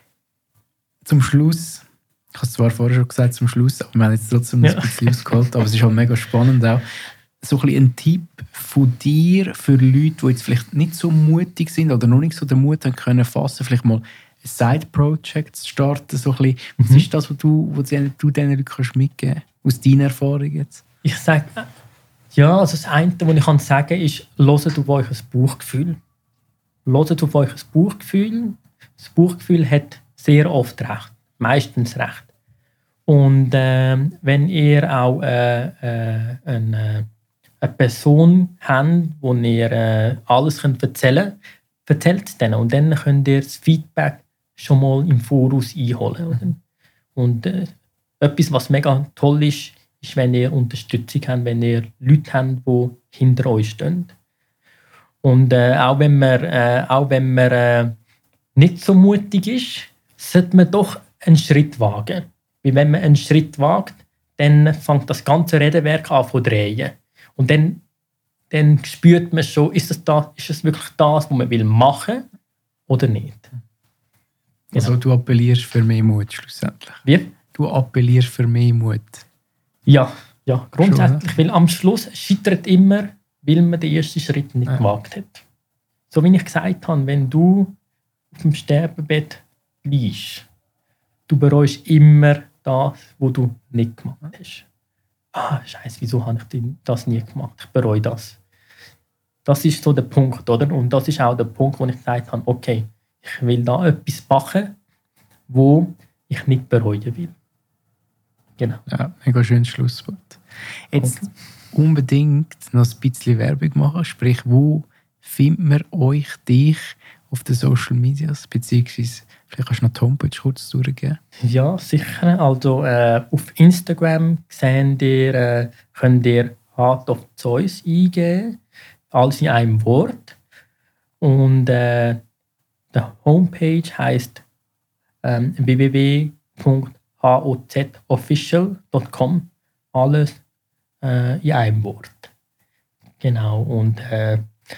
Zum Schluss, ich habe es zwar vorher schon gesagt, zum Schluss, aber wir haben jetzt trotzdem ja. ein bisschen ausgeholt, aber es ist halt mega spannend auch. So ein, ein Tipp von dir für Leute, die jetzt vielleicht nicht so mutig sind oder noch nicht so den Mut haben können fassen, vielleicht mal ein Side-Project zu starten. So ein bisschen. Was mhm. ist das, was du, was du diesen Leuten kannst mitgeben kannst, aus deiner Erfahrung jetzt? Ich sage, ja, also das eine, was ich kann sagen kann, ist, hört auf euch ein Bauchgefühl. Hört auf euch ein Bauchgefühl. Das Bauchgefühl hat sehr oft recht, meistens recht. Und äh, wenn ihr auch äh, äh, eine, eine Person habt, wo ihr äh, alles könnt erzählen könnt, erzählt es denen. Und dann könnt ihr das Feedback schon mal im Voraus einholen. Oder? Und äh, etwas, was mega toll ist, ist, wenn ihr Unterstützung habt, wenn ihr Leute habt, die hinter euch stehen. Und äh, auch wenn man, äh, auch wenn man äh, nicht so mutig ist, sollte man doch einen Schritt wagen. Weil wenn man einen Schritt wagt, dann fängt das ganze Räderwerk an zu drehen. Und dann, dann spürt man schon, ist es, da, ist es wirklich das, was man will machen oder nicht. Genau. Also du appellierst für mehr Mut schlussendlich? Wie? Du appellierst für mehr Mut? Ja, ja grundsätzlich. Schon, weil am Schluss scheitert immer, weil man den ersten Schritt nicht ja. gewagt hat. So wie ich gesagt habe, wenn du auf dem Sterbebett liegst, du bereust immer das, was du nicht gemacht hast. Ah, Scheiße, wieso habe ich das nie gemacht? Ich bereue das. Das ist so der Punkt, oder? Und das ist auch der Punkt, wo ich gesagt habe, okay, ich will da etwas machen, wo ich nicht bereuen will. Genau. Ja, mega schönes Schlusswort. Jetzt okay. unbedingt noch ein bisschen Werbung machen, sprich, wo findet man euch, dich auf den Social Medias, beziehungsweise vielleicht kannst du noch die Homepage kurz durchgeben. Ja, sicher. Also äh, auf Instagram seht ihr, äh, könnt ihr Heart of Zeus eingeben, alles in einem Wort. Und äh, die Homepage heisst ähm, w w w punkt hozofficial punkt com. Alles äh, in einem Wort. Genau. Und äh,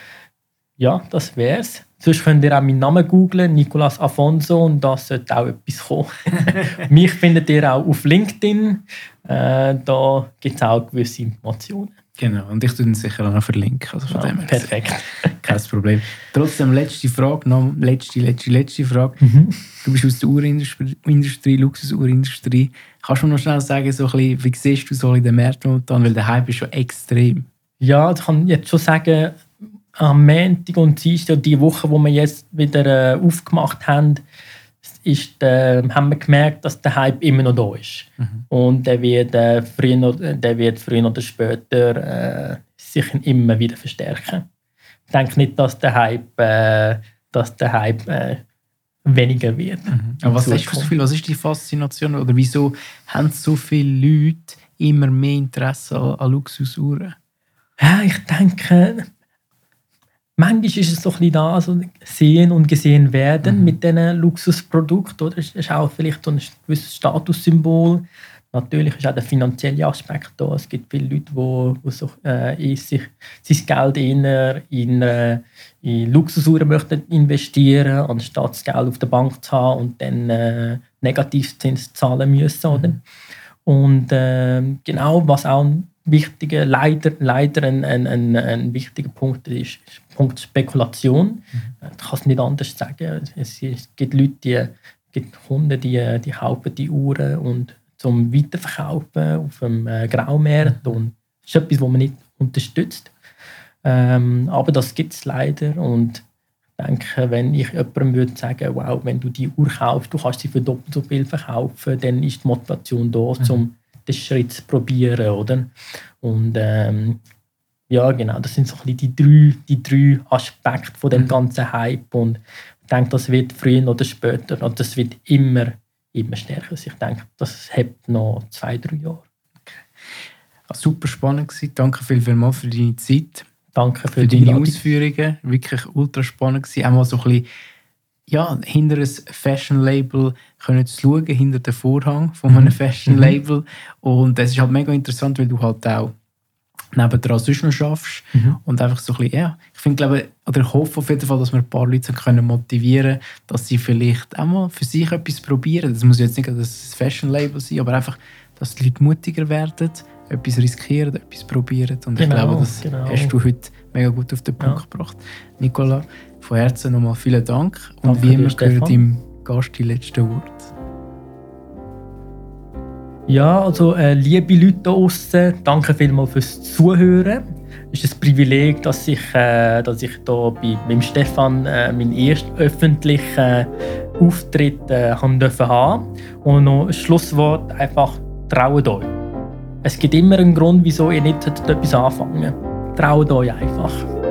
ja, das wär's. Sonst könnt ihr auch meinen Namen googlen, Nicolas Afonso, und da sollte auch etwas kommen. Mich findet ihr auch auf LinkedIn. Äh, da gibt es auch gewisse Informationen. Genau, und ich tue ihn sicher auch noch verlinken. Also von ja, dem perfekt. Kein Problem. Trotzdem, letzte Frage, noch letzte, letzte, letzte Frage. Mhm. Du bist aus der Uhrindustrie, Luxusuhrindustrie. Kannst du mir noch schnell sagen, so ein bisschen, wie siehst du so in den Märkten momentan? Weil der Hype ist schon extrem. Ja, ich kann jetzt schon sagen, am Montag und Dienstag, die Woche, wo wir jetzt wieder äh, aufgemacht haben, ist, äh, haben wir gemerkt, dass der Hype immer noch da ist. Mhm. Und der wird, äh, früher, der wird früher oder später äh, sich immer wieder verstärken. Ich denke nicht, dass der Hype, äh, dass der Hype äh, weniger wird. Mhm. Aber was hast du das Gefühl, was ist die Faszination? Oder wieso haben so viele Leute immer mehr Interesse an, an Luxusuhren? Ja, ich denke, manchmal ist es so ein bisschen da, also sehen und gesehen werden mhm. mit diesen Luxusprodukten. Oder? Es ist auch vielleicht so ein gewisses Statussymbol. Natürlich ist auch der finanzielle Aspekt da. Es gibt viele Leute, die, die so, äh, sich sein Geld in, in, äh, in Luxusuhren möchten investieren, anstatt das Geld auf der Bank zu haben und dann äh, Negativzins zahlen müssen. Oder? Und äh, genau, was auch ein wichtiger, leider, leider ein, ein, ein, ein wichtiger Punkt ist, ist Punkt Spekulation. Mhm. Ich kann es nicht anders sagen. Es, es gibt Leute, die, es gibt Kunden, die, die kaufen die Uhren und zum Weiterverkaufen auf dem äh, Graumarkt. Mhm. Und das ist etwas, das man nicht unterstützt. Ähm, aber das gibt es leider. Und ich denke, wenn ich jemandem würde sagen, wow, wenn du die Uhr kaufst, du kannst sie für doppelt so viel verkaufen, dann ist die Motivation da, mhm. um den Schritt zu probieren. Oder? Und ähm, ja, genau, das sind so ein bisschen die drei, die drei Aspekte von dem mhm. ganzen Hype. Und ich denke, das wird früher oder später, und das wird immer, immer stärker. Also ich denke, das hat noch zwei, drei Jahre. Okay. Super spannend gewesen. Danke viel, vielmals für deine Zeit. Danke für, für die deine Ausführungen. Wirklich ultra spannend gewesen. Einmal so ein bisschen, ja, hinter ein Fashion-Label können zu schauen, hinter den Vorhang von einem Fashion-Label. Und es ist halt mega interessant, weil du halt auch nebendran sonst noch schaffst. Mhm. Und einfach so ein bisschen, ja, ich finde, glaube, oder ich hoffe auf jeden Fall, dass wir ein paar Leute können motivieren können, dass sie vielleicht auch mal für sich etwas probieren. Das muss jetzt nicht das Fashion-Label sein, aber einfach, dass die Leute mutiger werden, etwas riskieren, etwas probieren. Und Genau, ich glaube, das genau. hast du heute mega gut auf den Punkt Ja. gebracht. Nicola, von Herzen nochmal vielen Dank. Und Danke wie dir, immer gehört Stefan. deinem Gast die letzten Worte. Ja, also äh, liebe Leute da draussen, danke vielmals fürs Zuhören. Es ist ein Privileg, dass ich, äh, dass ich da bei meinem Stefan äh, meinen ersten öffentlichen Auftritt äh, haben dürfen haben. Und noch ein Schlusswort, einfach traut euch. Es gibt immer einen Grund, wieso ihr nicht etwas anfangen solltet. Traut euch einfach.